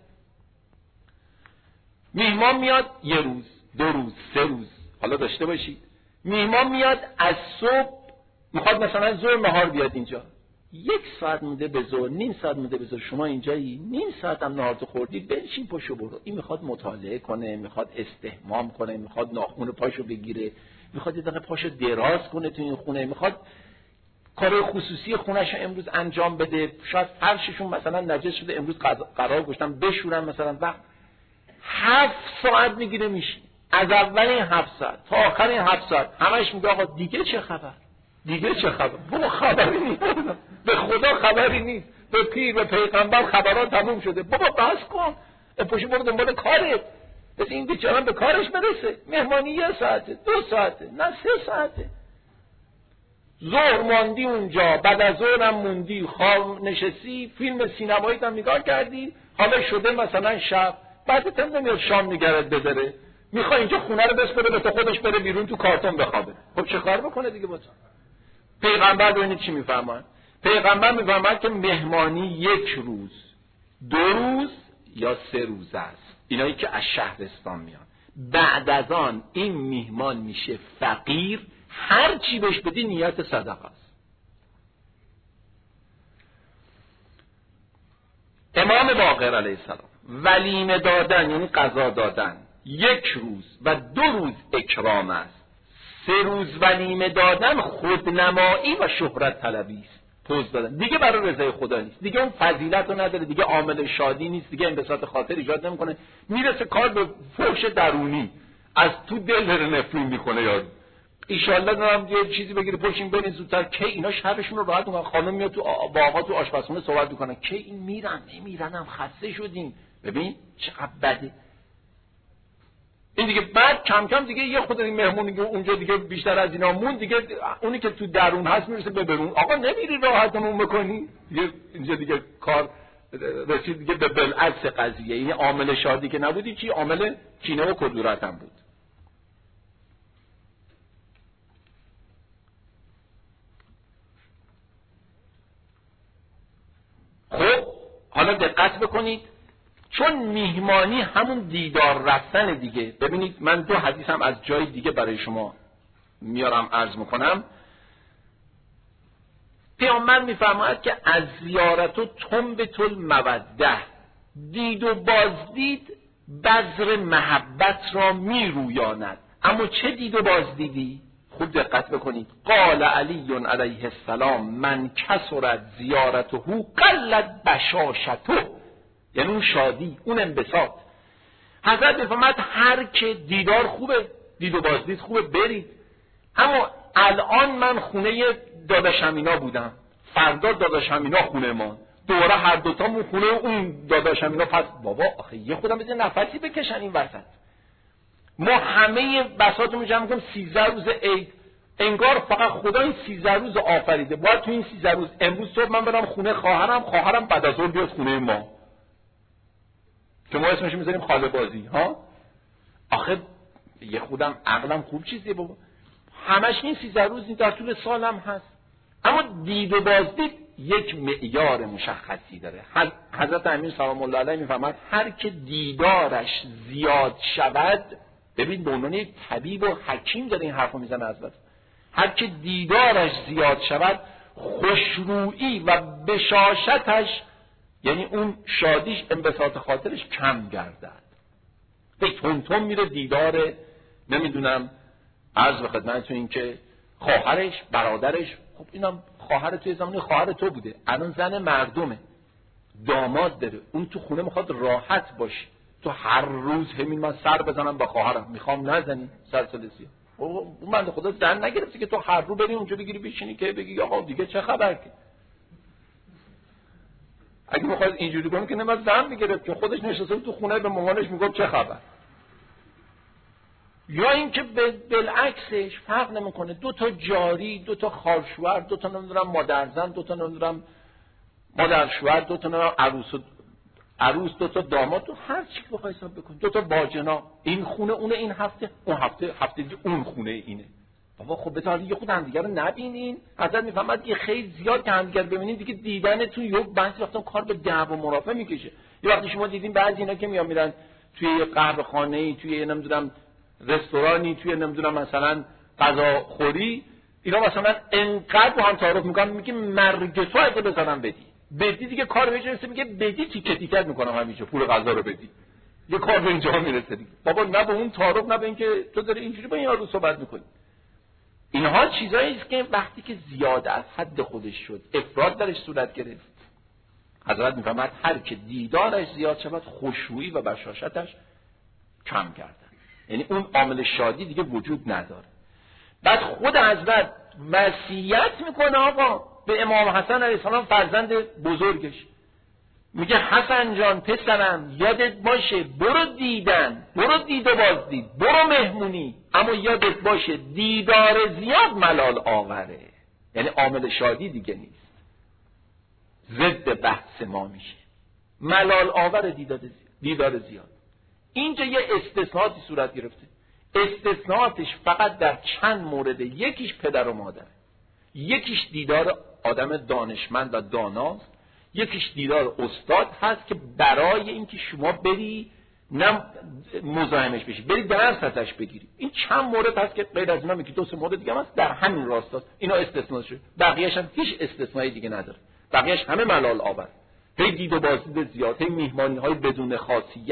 میهمان میاد یه روز، 2 روز، 3 روز، حالا داشته باشید. میهمان میاد از صبح میخواد مثلا ظهر نهار بیاد اینجا. 1 ساعت مونده به ظهر، نیم ساعت مونده به ظهر، شما اینجایی، نیم ساعت هم نهار تو خوردی، بنشین پاشو برو. این میخواد مطالعه کنه، میخواد استحمام کنه، میخواد ناخن پاشو بگیره، میخواد یه دقیقه پاشو دراز کنه تو این خونه، میخواد کار خصوصی خونه‌شو امروز انجام بده. شاید فرششون مثلا نجس شده، امروز قرار گذاشتن بشورن مثلا. وقت 7 ساعت میگیره میشین. از اول این 7 ساعت تا آخر این 7 ساعت همش میگه آقا دیگه چه خبر؟ دیگه چه خبر؟ بابا خبری نیست. به خدا خبری نیست. به پیر و پیغمبر خبرات تموم شده. بابا بس کن. پشت برو دنبال کارت. بس این بیچاره به کارش برسه. مهمانی 1 ساعته، 2 ساعته، نه 3 ساعته. ظهر ماندی اونجا، بعد از ظهرم موندی، خواب نشستی، فیلم سینمایی هم نگاه کردی، حالا شده مثلا شب، بعد هم نمیاد شام نگرد بذاره. میخوای اینجا خونه رو بسپره به تو خودش بره بیرون تو کارتون بخوابه. خب چه کار بکنه دیگه با تو؟ پیغمبر ببینید چی میفرماد. پیغمبر میفرماد که مهمانی 1 روز، 2 روز یا 3 روز است. اینایی که از شهرستان میان. بعد از آن این میهمان میشه فقیر، هر چی بهش بدی نیت صدقه است. امام باقر علیه السلام ولیمه دادن یعنی غذا دادن 1 روز و 2 روز اکرام است. 3 روز و نیمه دادن خودنمایی و شهرت طلبی است. پوز دادن دیگه برای رضای خدا نیست، دیگه اون فضیلت رو نداره، دیگه عامل شادی نیست، دیگه انبساط خاطر ایجاد نمیکنه، میرسه کار به فحش درونی، از تو دل داره نفرین میکنه. یاد ایشالله دارم یه چیزی بگیره پشتین برین زودتر که اینا شبشون رو راحت میکنن. خانم میاد تو با آقا تو آشپزخونه صحبت میکنن که این میرن نمیرنم خسته شدیم. ببین چقدر بده این دیگه. بعد کم کم دیگه یه خود این مهمون دیگه اونجا دیگه بیشتر از اینا مون دیگه، اونی که تو درون هست میرسه به برون. آقا نمیری راحتمون بکنی دیگه، اینجا دیگه کار رسید دیگه به بالعکس قضیه. این عامل شادی که نبودی چی؟ عامل کینه و کدورت هم بود. خب حالا دقت بکنید، چون میهمانی همون دیدار رفتن دیگه. ببینید من 2 حدیث هم از جای دیگه برای شما میارم عرض میکنم. پیامبر میفرماید که از زیارت و تنبت الموده، دید و بازدید بذر محبت را میرویاند. اما چه دید و بازدیدی؟ خوب دقت بکنید. قال علی علیه السلام من کثرت زیارته قلت بشاشته، یعنی اون شادی، اون انبساط. حضرت میفرماید هر که دیدار خوبه، دید و بازدید خوبه، برید. اما الان من خونه داداش امینا بودم، فردا داداش امینا خونه ما، دوره هر دوتامون خونه اون داداش امینا. پس بابا آخه یه خودم بزن نفسی بکشن این وسط. ما همه بساطمون جمع کنیم 13 روز عید، انگار فقط خدا این 13 روز آفریده. باید تو این 13 روز امروز صبح من برم خونه خواهرم بعد از اون بیاد خونه ما که ما اسمش میذاریم خاله بازی ها. آخه یه خودم عقلم خوب چیزیه بابا، همش این 13 روز در طول سالم هست. اما دید و بازدید یک معیار مشخصی داره. حضرت امیر سلام الله علیه میفرماید هر که دیدارش زیاد شود، ببین به عنوان یک طبیب و حکیم داره این حرفو میزنه حضرت، هر که دیدارش زیاد شود خوشرویی و بشاشتش، یعنی اون شادیش انبساط خاطرش کم گردد. به تون میره دیدار نمیدونم عرض به خدمتتون این که خواهرش برادرش، خب اینم خواهر توی زمانی خواهر تو بوده، الان زن مردمه، داماد داره، اون تو خونه میخواد راحت باشه. تو هر روز همین من سر بزنم با خواهرم، میخوام نزنی سلسلسی. اون بنده خدا زن نگرفته که تو هر رو بری اونجا بگیری بشینی که بگی آقا دیگه چه خبر که. اگه میخواد اینجوری کنه که نمیاد زن میگرفت که خودش نشسته تو خونه به مامانش میگفت چه خبر. یا اینکه بالعکسش فرق نمیکنه، 2 تا جاری، 2 تا خالشوهر، 2 تا نمیدونم مادرزن، 2 تا نمیدونم مادرشوهر، 2 تا نمیدونم عروس 2 تا داماد، تو هر چی بخوای حساب بکن، 2 تا باجنا، این خونه اونه، این هفته اون هفته دیگه اون خونه اینه. بابا خب بذار یه خود همدیگه رو نبینین. حضرت میفهمد یه خیلی زیاد که همدیگه رو ببینین دیگه دیدنتون یک بعضی وقتا کار به دعوا و مرافعه میکشه. یه وقتی شما دیدین بعضی اینا که میرن توی قهوه خانه‌ای، توی نمیدونم رستورانی، توی نمیدونم مثلا غذاخوری، اینا مثلا انقدر با هم تعارف میکنن، میگه مرگ تو اگه بزنم بدی دیگه کار بهش میرسه، میگه بدی تیکه تیکه میکنم همینجا پول غذا رو بدی، یه کار به اینجا میرسه دیگه. بابا نه به اون تعارف، نه به اینکه تو داری اینجوری با این یارو صحبت میکنی. اینها چیزایی است که وقتی که زیاد از حد خودش شد، افراد درش صورت گرفت، حضرت میفرماید هر که دیدارش زیاد شود خوشرویی و بشاشتش کم گردد. یعنی اون عامل شادی دیگه وجود نداره. بعد خود حضرت وصیت میکنه آقا به امام حسن علیه السلام فرزند بزرگش، میگه حسن جان پسرم یادت باشه برو دیدن، برو دید و بازدید، برو مهمونی، اما یادت باشه دیدار زیاد ملال آوره. یعنی عامل شادی دیگه نیست، ضد بحث ما میشه، ملال آور دیدار زیاد. اینجا یه استثناءاتی صورت گرفته، استثناءاتش فقط در چند مورده، یکیش پدر و مادر، یکیش دیدار آدم دانشمند و داناست، یکیش دیدار استاد هست که برای اینکه شما بری نه مزاحمش بشی، بری درس ازش بگیری. این چند مورد هست که غیر از اینا میگه 2-3 مورد دیگه هست در همین راستاست، اینا استثناء شده، بقیه‌اش هم هیچ استثنایی دیگه نداره، بقیه‌اش همه ملال آور. هی دید و بازدید زیاد، هی میهمانی‌های بدون خاصیت،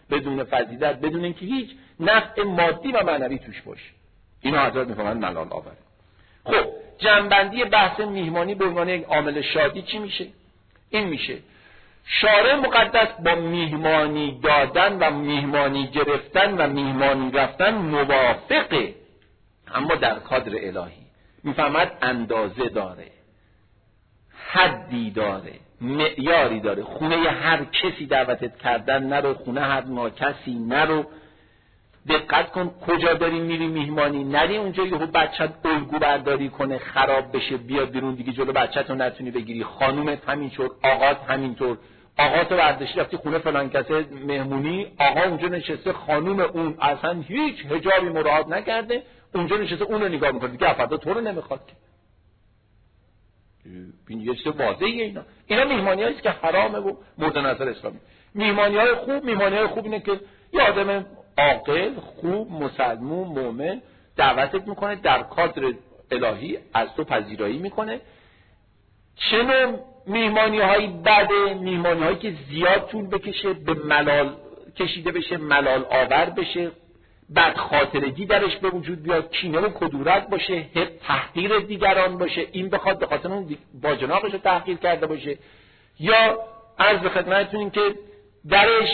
بدون فضیلت، بدون اینکه هیچ نفع مادی و معنوی توش باشه. اینو حضرت میفهمن ملال آوره. خب جنبندی بحث میهمانی به عنوان یک عامل شادی چی میشه؟ این میشه شارع مقدس با میهمانی دادن و میهمانی گرفتن و میهمانی رفتن موافقه، اما در کادر الهی. میفهمد اندازه داره، حدی داره، معیاری داره. خونه هر کسی دعوتت کردن نرو، خونه هر ناکسی نرو. دقت کن کجا داری میری میهمانی، نری اونجا یهو بچت الگو برداری کنه خراب بشه بیاد بیرون دیگه جلو بچت رو نتونی بگیری. خانومت همینطور، آقات همینطور. آقا تو برداشتی رفتی خونه فلان کسه مهمونی، آقا اونجا نشسته، خانوم اون اصلا هیچ حجابی مراعات نکرده، اونجا نشسته اون رو نگاه میکنه دیگه، افراد تو رو نمیخواد که. این یه چیز واضحیه. اینا میهمانی هاییست که حرامه و مورد نظر اسلامی. میهمانی های خوب اینه که یه آدم عاقل، خوب، مسلمون، مومن دعوتت میکنه، در کادر الهی از تو پذیرایی میکنه. چه نوع میهمانی هایی بده؟ میهمانی هایی که زیاد طول بکشه، به ملال کشیده بشه، ملال آور بشه، بد خاطرگی درش به وجود بیاد، کینه و کدورت باشه، تحقیر دیگران باشه، این بخواد به خاطر اون با جناقش رو تحقیر کرده باشه، یا عرض به خدمتتون این که درش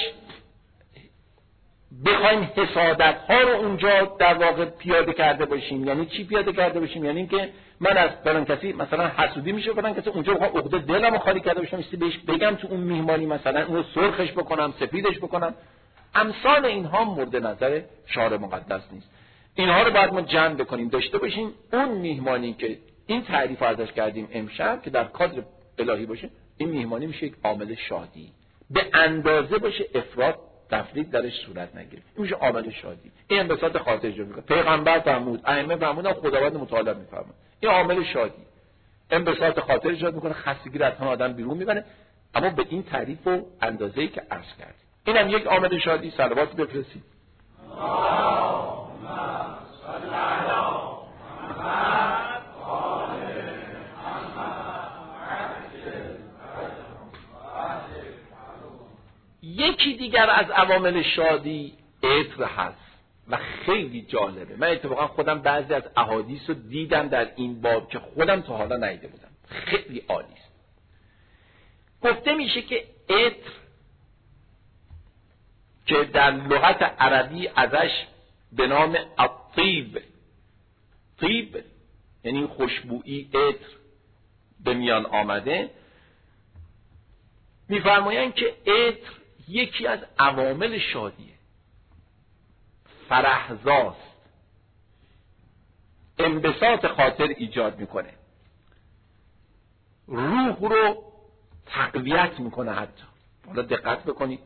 بخوایم حسادت ها رو اونجا در واقع پیاده کرده باشیم. یعنی چی پیاده کرده باشیم؟ یعنی اینکه من از فلان کسی مثلا حسودی میشه، فلان کسی اونجا بخوام عقده دلمو خالی کرده باشم، بهش بگم تو اون میهمانی مثلا اون رو سرخش بکنم، سفیدش بکنم. امثال اینها مورد نظر شارع مقدس نیست. اینها رو باید ما جمع بکنیم، داشته باشیم. اون میهمانی که این تعریف ازش کردیم امشب که در کادر الهی باشه، این میهمانی میشه یک عامل شادی، به اندازه باشه، افراط تفرید درش صورت نگیره. این میشه عامل شادی. این انبساط خاطر اجرا میکنه. پیغمبر فرمود، ائمه فرمودن، خداوند متعال میفرماد. این عامل شادی، انبساط خاطر ایجاد میکنه، خستگی رو از تن آدم بیرون میبره، اما به این تعریف و اندازه‌ای که عرض کردیم. اینم یک عامل شادی. صلوات بفرستید. یکی دیگر از عوامل شادی عطر هست و خیلی جالبه. من اتفاقا خودم بعضی از احادیث رو دیدم در این باب که خودم تا حالا ندیده بودم. خیلی عالی است. گفته میشه که عطر که در لغت عربی ازش به نام الطیب، طیب یعنی خوشبویی، عطر به میان آمده، میفرمایند که عطر یکی از عوامل شادیه، فرحزاست، انبساط خاطر ایجاد میکنه، روح رو تقویت میکنه. حتی حالا دقت بکنید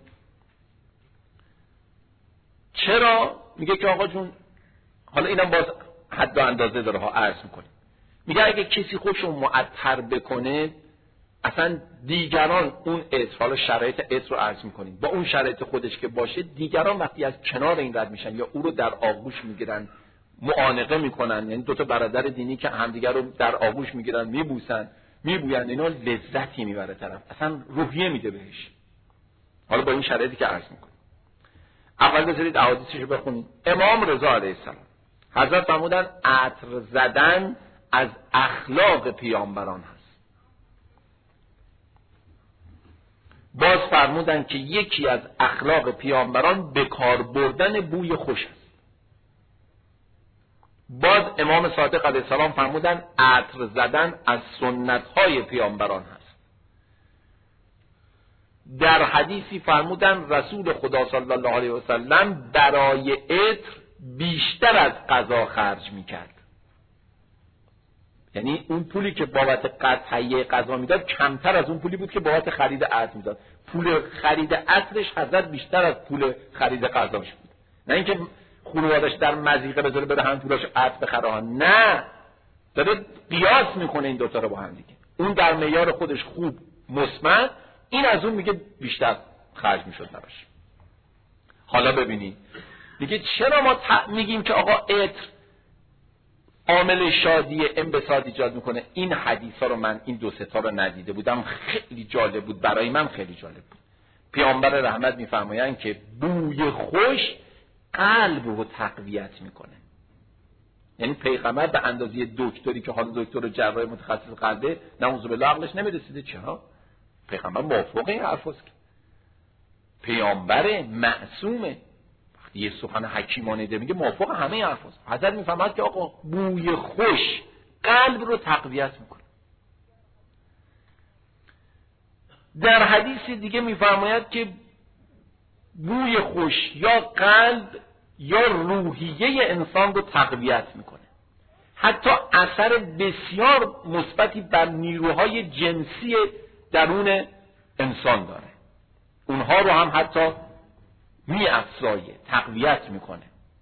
چرا میگه که آقا جون، حالا اینم باز حد و اندازه داره ها، عرض میکنه. میگه اگه کسی خودشو معطر بکنه، اصلا دیگران اون عطر، حالا شرایط عطر رو عرض میکنیم، با اون شرایط خودش که باشه، دیگران وقتی از کنار این رد میشن یا او رو در آغوش میگیرن، معانقه میکنن، یعنی دوتا برادر دینی که همدیگر رو در آغوش میگیرن، میبوسن، میبویند، اینا لذتی میبره طرف، اصلا روحیه میده بهش. حالا با این شرایطی که عرض میکنیم، اول بذارید احادیثش رو بخونیم. امام رضا علیه السلام حضرت فرمودن عطر زدن از اخلاق پیامبران هست. باز فرمودن که یکی از اخلاق پیامبران به کار بردن بوی خوش است. باز امام صادق علیه السلام فرمودن عطر زدن از سنت‌های پیامبران هست. در حدیثی فرمودن رسول خدا صلی الله علیه و سلم برای عطر بیشتر از غذا خرج میکرد. یعنی اون پولی که بابت تهیه غذا میداد کمتر از اون پولی بود که بابت خرید عطر میداد. پول خرید عطرش حضرت بیشتر از پول خرید غذاش بود. نه اینکه خانواده‌اش در مضیقه بذاره بره هم پولاش عطر بخره، نه، داره قیاس میکنه این دوتا رو با هم دیگه. اون در معیار خودش خوب مثمر، این از اون میگه بیشتر خرج میشد براش. حالا ببینید میگه چرا ما میگیم که آقا عطر عامل شادی انبساط ایجاد میکنه. این حدیثا رو من این دو سه تا رو ندیده بودم، خیلی جالب بود برای من، خیلی جالب بود. پیامبر رحمت میفرمایند که بوی خوش قلب رو تقویت میکنه. یعنی پیغمبر به اندازه دکتری که حالا دکتر و جراح متخصص قلبه نعوذ بالله عقلش نمیرسیده. چرا؟ پیغمبر موافق این حرفاست. پیامبر معصومه، وقتی یه سخن حکیمانه ده میگه موافق همه این حرفاست. حضرت میفرماد که آقا بوی خوش قلب رو تقویت میکنه. در حدیث دیگه میفرماید که بوی خوش یا قلب یا روحیه انسان رو تقویت میکنه. حتی اثر بسیار مثبتی بر نیروهای جنسی درون انسان داره. اونها رو هم حتی می‌افزایه، تقویت میکنه.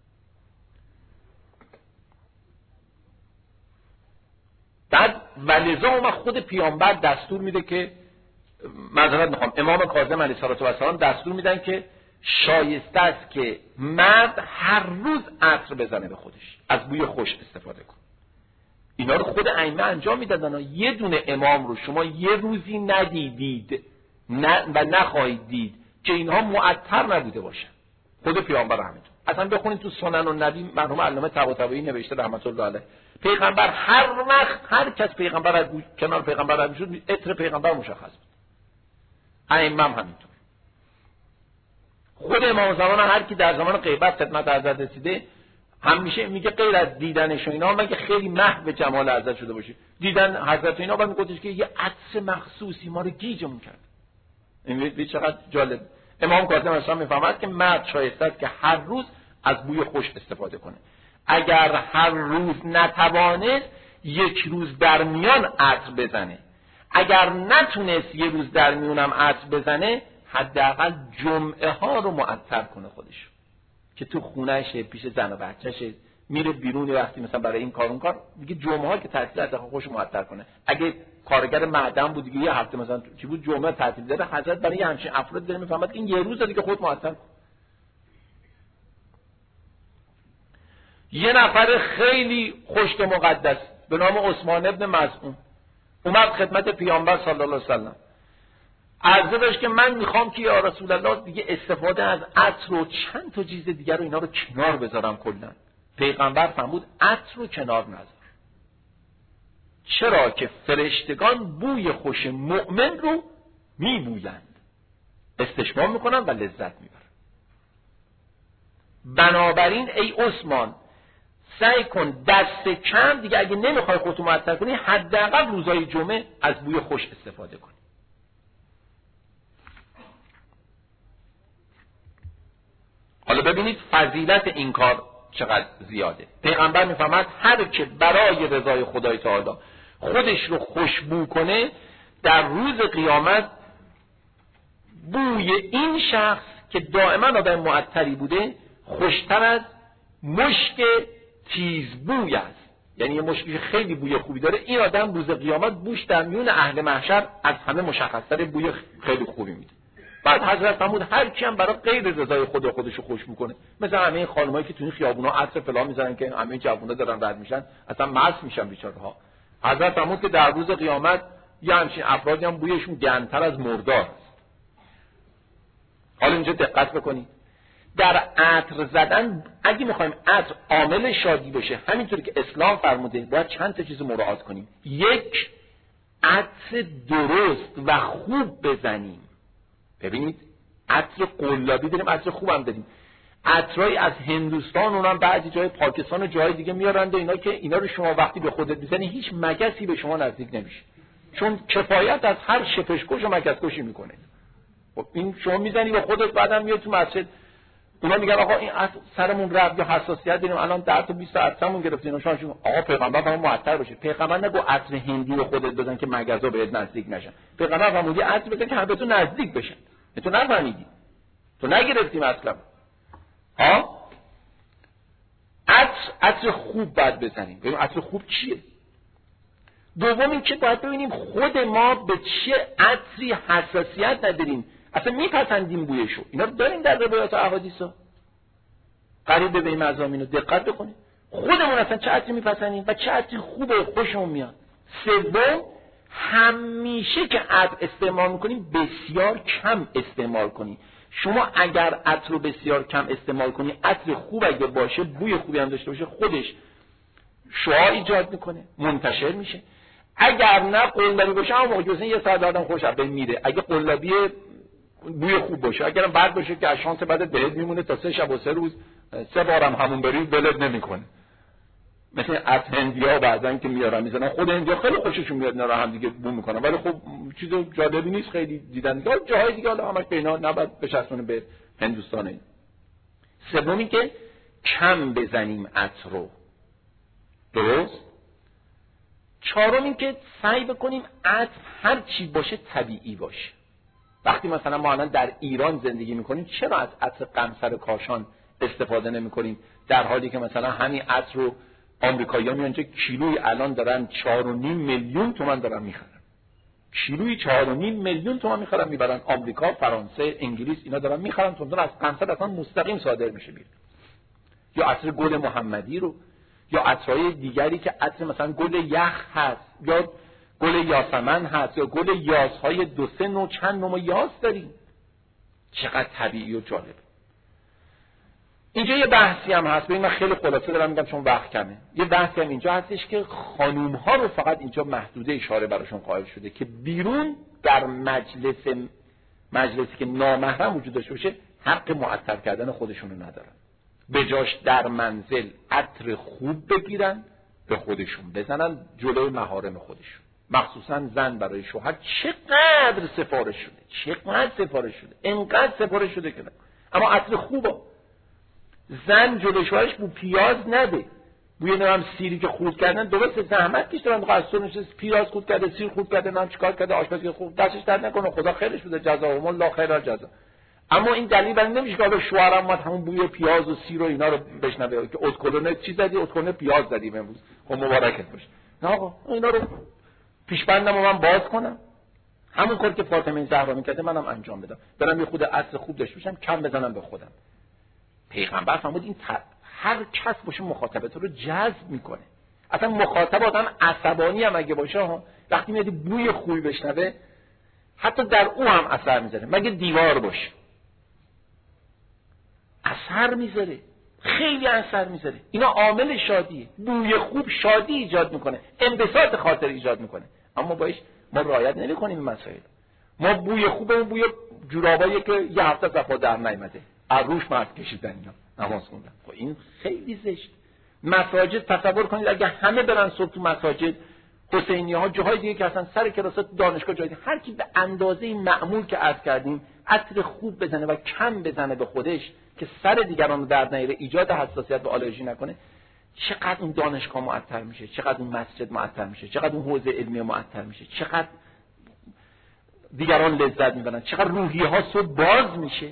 بعد ولذا ما خود پیامبر دستور میده که معذرت میخوام امام کاظم علیه السلام دستور میدن که شایسته است که مرد هر روز عطر بزنه به خودش، از بوی خوش استفاده کنه. اینا رو خود ائمه انجام میدادن. یه دونه امام رو شما یه روزی ندیدید و نخواهید دید که اینها معطر نبوده باشن. خود پیامبر همینطور. اصلا بخونید تو سنن النبی مرحوم علامه طباطبایی نوشته رحمت الله علیه، پیغمبر هر وقت هر کس پیغمبر از کنار پیغمبر میشد عطر پیغمبر مشخص بود. ائمه هم همینطور. خود امام زمان هر کی در زمان غیبت خدمت حضرت رسیده همیشه میگه غیر از دیدنش و اینا مگه خیلی محو جمال حضرت شده باشه، دیدن حضرت اینا بعد میگفتش که یه عطر مخصوصی ما رو گیجمون کرد. این چقدر جالب. امام کاظم اصلا میفهمد که مرد شایسته است که هر روز از بوی خوش استفاده کنه. اگر هر روز نتوانست یک روز در میان عطر بزنه. اگر نتونست یه روز در میونم عطر بزنه حداقل جمعه ها رو معطر کنه خودش، که تو خونهشه پیش زن و بچه‌شه میره بیرون وقتی مثلا برای این کار اون کار دیگه جمعه ها که تعطیل از خوش معطر کنه. اگه کارگر معدن بود دیگه یه هفته مثلا چی بود جمعه تعطیل داره، حضرت برای همچین افراد داره میفهمد این یه روز دیگه خود معطر کن. یه نفر خیلی خشک مقدس به نام عثمان ابن مظعون اومد خدمت پیامبر صلی الله علیه و سلم، عرضه داشت که من میخوام که یا رسول الله دیگه استفاده از عطر و چند تا چیز دیگر رو اینا رو کنار بذارم کلا. پیغمبر فرمود عطر رو کنار نذار. چرا که فرشتگان بوی خوش مؤمن رو میبویند، استشمام میکنن و لذت میبرن. بنابراین ای عثمان سعی کن دست کم دیگه اگه نمیخوای خودتو معطر کنی حداقل روزهای جمعه از بوی خوش استفاده کنی. حالا ببینید فضیلت این کار چقدر زیاده. پیغمبر میفرماد هر که برای رضای خدای تعالی خودش رو خوشبو کنه در روز قیامت بوی این شخص که دائما آدم معطری بوده خوشتر از مشک تیزبوی است. یعنی یه مشکی خیلی بوی خوبی داره، این آدم روز قیامت بوش در میون اهل محشر از همه مشخص‌تر بوی خیلی خوبی میده. بعد حضرت فرمود هر کی هم برای غیر رضای خودشو خوشبو کنه، مثل همه این خانمایی که تو این خیابونا عطر فلان میزنن که همه جوونا دارن رد میشن اصلا مست میشن بیچاره‌ها. حضرت فرمود که در روز قیامت یه همچین افرادی هم بویشون گندتر از مردار است. حالا اینجا دقت بکنید، در عطر زدن اگه میخوایم عطر عامل شادی بشه همینطوری که اسلام فرموده باید چند تا چیز مراعات کنیم. یک، عطر درست و خوب بزنیم. ببینید عطر قلابی داریم، عطر خوب هم داریم. عطرای از هندوستان اونم بعضی جای پاکستان و جای دیگه میارند اینا که اینا رو شما وقتی به خودت میزنی هیچ مگسی به شما نزدیک نمیشه، چون کفایت از هر شپشکش و مگسکشی میکنه. خب این شما میزنی به خودت بعدم میاد تو مسجد اونا میگن آقا این سرمون رفت یا حساسیت داریم الان 10 تا 20 تا عطرمون گرفتین. شما آقا پیغمبر فرمود معطر باشه. پیغمبر نگو عطر هندی رو خودت بزن که مگزا بهت نزدیک نشن. پیغمبر فرمود عطر بزن که به تو نزدیک بشن. تو نفهمیدی، تو نگرفتیم اصلا. ها عطر خوب باید بزنیم. ببین عطر خوب چیه؟ دوم این که باید ببینیم خود ما به چه عطری حساسیت نداریم، اصلا میپسندیم بویشو. اینا رو داریم در روایات و احادیثا قریب به این مضامینو دقت بکنیم. خودمون اصلا چه عطری میپسندیم و چه عطری خوبه خوشمون میاد. سوم همیشه که عطر استعمال میکنیم بسیار کم استعمال کنیم. شما اگر عطر رو بسیار کم استعمال کنی، عطر خوب اگه باشه، بوی خوبی هم داشته باشه، خودش شعاع ایجاد میکنه، منتشر میشه. اگر نه قلابی باشه، اما موقع مثلا یه ساعت آدم خوش از بین میره. اگه قلابی بوی خوب باشه، اگر بعد باشه که از شانس بعد بهت میمونه تا 3 شب و 3 روز 3 بارم همون بری ولد نمیکنه. مثلا از هندیا بعضن که میارن میزنن، خود هندیا خیلی خوششون میاد اینا رو هم دیگه بو میکنن، ولی خب چیز جالبی نیست خیلی دیدن. یا جاهای دیگه حالا همش اینا نباید بچسبونه به هندوستان. سومی که کم بزنیم عطر رو، درست. چهارم این که سعی بکنیم عطر هر چی باشه طبیعی باشه. وقتی مثلا ما الان در ایران زندگی میکنیم، چرا از عطر قمصر کاشان استفاده نمیکنیم، در حالی که مثلا همین عطر رو آمریکایی‌ها میان چه کیلویی الان دارن 4.5 میلیون تومان دارن میخرن. کیلویی 4.5 میلیون تومان میخرن میبرن آمریکا، فرانسه، انگلیس، اینا دارن میخرن چون از قمصر اصلا مستقیم صادر میشه بیرون. یا عطر گل محمدی رو، یا عطرهای دیگری که عطر مثلا گل یخ هست، یا گل یاسمن هست، یا گل یاسهای 2-3 نوع چند نوع یاس داریم. چقدر طبیعی و جالب. اینجا یه بحثی هم هست، ببین من خیلی خلاصه دارم میگم چون وقت کمه. یه بحثی هم اینجا هستش که خانوم ها رو فقط اینجا محدوده اشاره براشون قائل شده که بیرون در مجلسی که نامحرم وجود داشته باشه حق معطر کردن خودشونو ندارن. به جاش در منزل عطر خوب بگیرن، به خودشون بزنن، جلوی محارم خودشون. مخصوصا زن برای شوهر چقدر سفارش شده، انقدر سفارش شده که اما عطر خوبه. زن جلوی شوهرش بو پیاز نده، بوی نرم سیری که خورد کردن، درست زحمت کشیدن، قصد نشست پیاز خورد کرده، سیر خورد کرده، نام چیکار کرده، آشپزی خوب دستش درد نکنه، خدا خیرش بده، جزاهم الله خیر الجزا. اما این دلیل بر نمیشه که حالا شوهرم ما همون بوی پیاز و سیر و اینا رو بشنوه که اتکلونه چی زدی، اتکلونه پیاز زدیم امروز، خب مبارکت باشه. نه آقا اینا رو پیشبندم من باز کنم، همون کاری که فاطمه زهرا میکرده منم انجام بدم، برم یه خود عطر خوب داشته باشم، کم بزنم به خودم. پیغمبر فرمود این هر کس باشه مخاطبت رو جذب میکنه. اصلا مخاطب آدم عصبانی هم اگه باشه، وقتی میاد بوی خوبی بشنوه حتی در او هم اثر میذاره، مگه دیوار باشه اثر میذاره، خیلی اثر میذاره. اینا عامل شادیه. بوی خوب شادی ایجاد میکنه، انبساط خاطر ایجاد میکنه. اما باش ما رعایت نمیکنیم این مسائل. ما بوی خوبه، بوی جورابایی که یه هفته صفا در نیامده، عروش مرد کشیدن اینا نماز خوندن، خب این خیلی زشت. مساجد تصور کنید اگه همه برن صبح تو مساجد، حسینیه ها، جاهای دیگه که اصلا سر کلاسات دانشگاه، جای هر کی به اندازه معمول که عرض کردیم عطر خوب بزنه و کم بزنه به خودش که سر دیگران رو درد نیاره، ایجاد حساسیت و آلرژی نکنه، چقدر اون دانشگاه معطر میشه، چقدر اون مسجد معطر میشه، چقدر اون حوزه علمی معطر میشه، چقدر دیگران لذت میبرن، چقدر روحیه ها صبح باز میشه.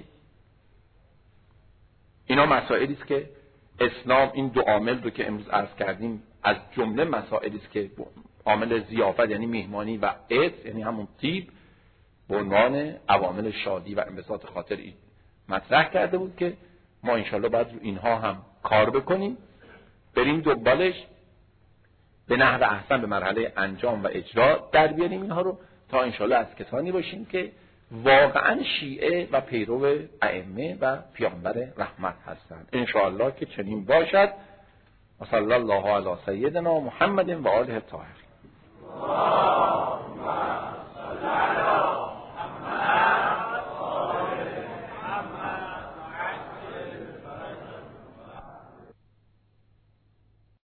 اینا مسائلی است که اسلام این دو عامل رو که امروز عرض کردیم از جمله مسائلی است که عامل ضیافت یعنی میهمانی و عطر یعنی همون طیب به عنوان عوامل شادی و انبساط خاطر مطرح کرده بود که ما انشالله باید رو اینها هم کار بکنیم، بریم دنبالش، به نحو احسن به مرحله انجام و اجرا در بیاریم اینها رو، تا انشالله از کسانی باشیم که واقعا شیعه و پیرو ائمه و پیامبر رحمت هستند. انشاءالله که چنین باشد. و صلی الله علی سیدنا محمد و آله الطاهرین.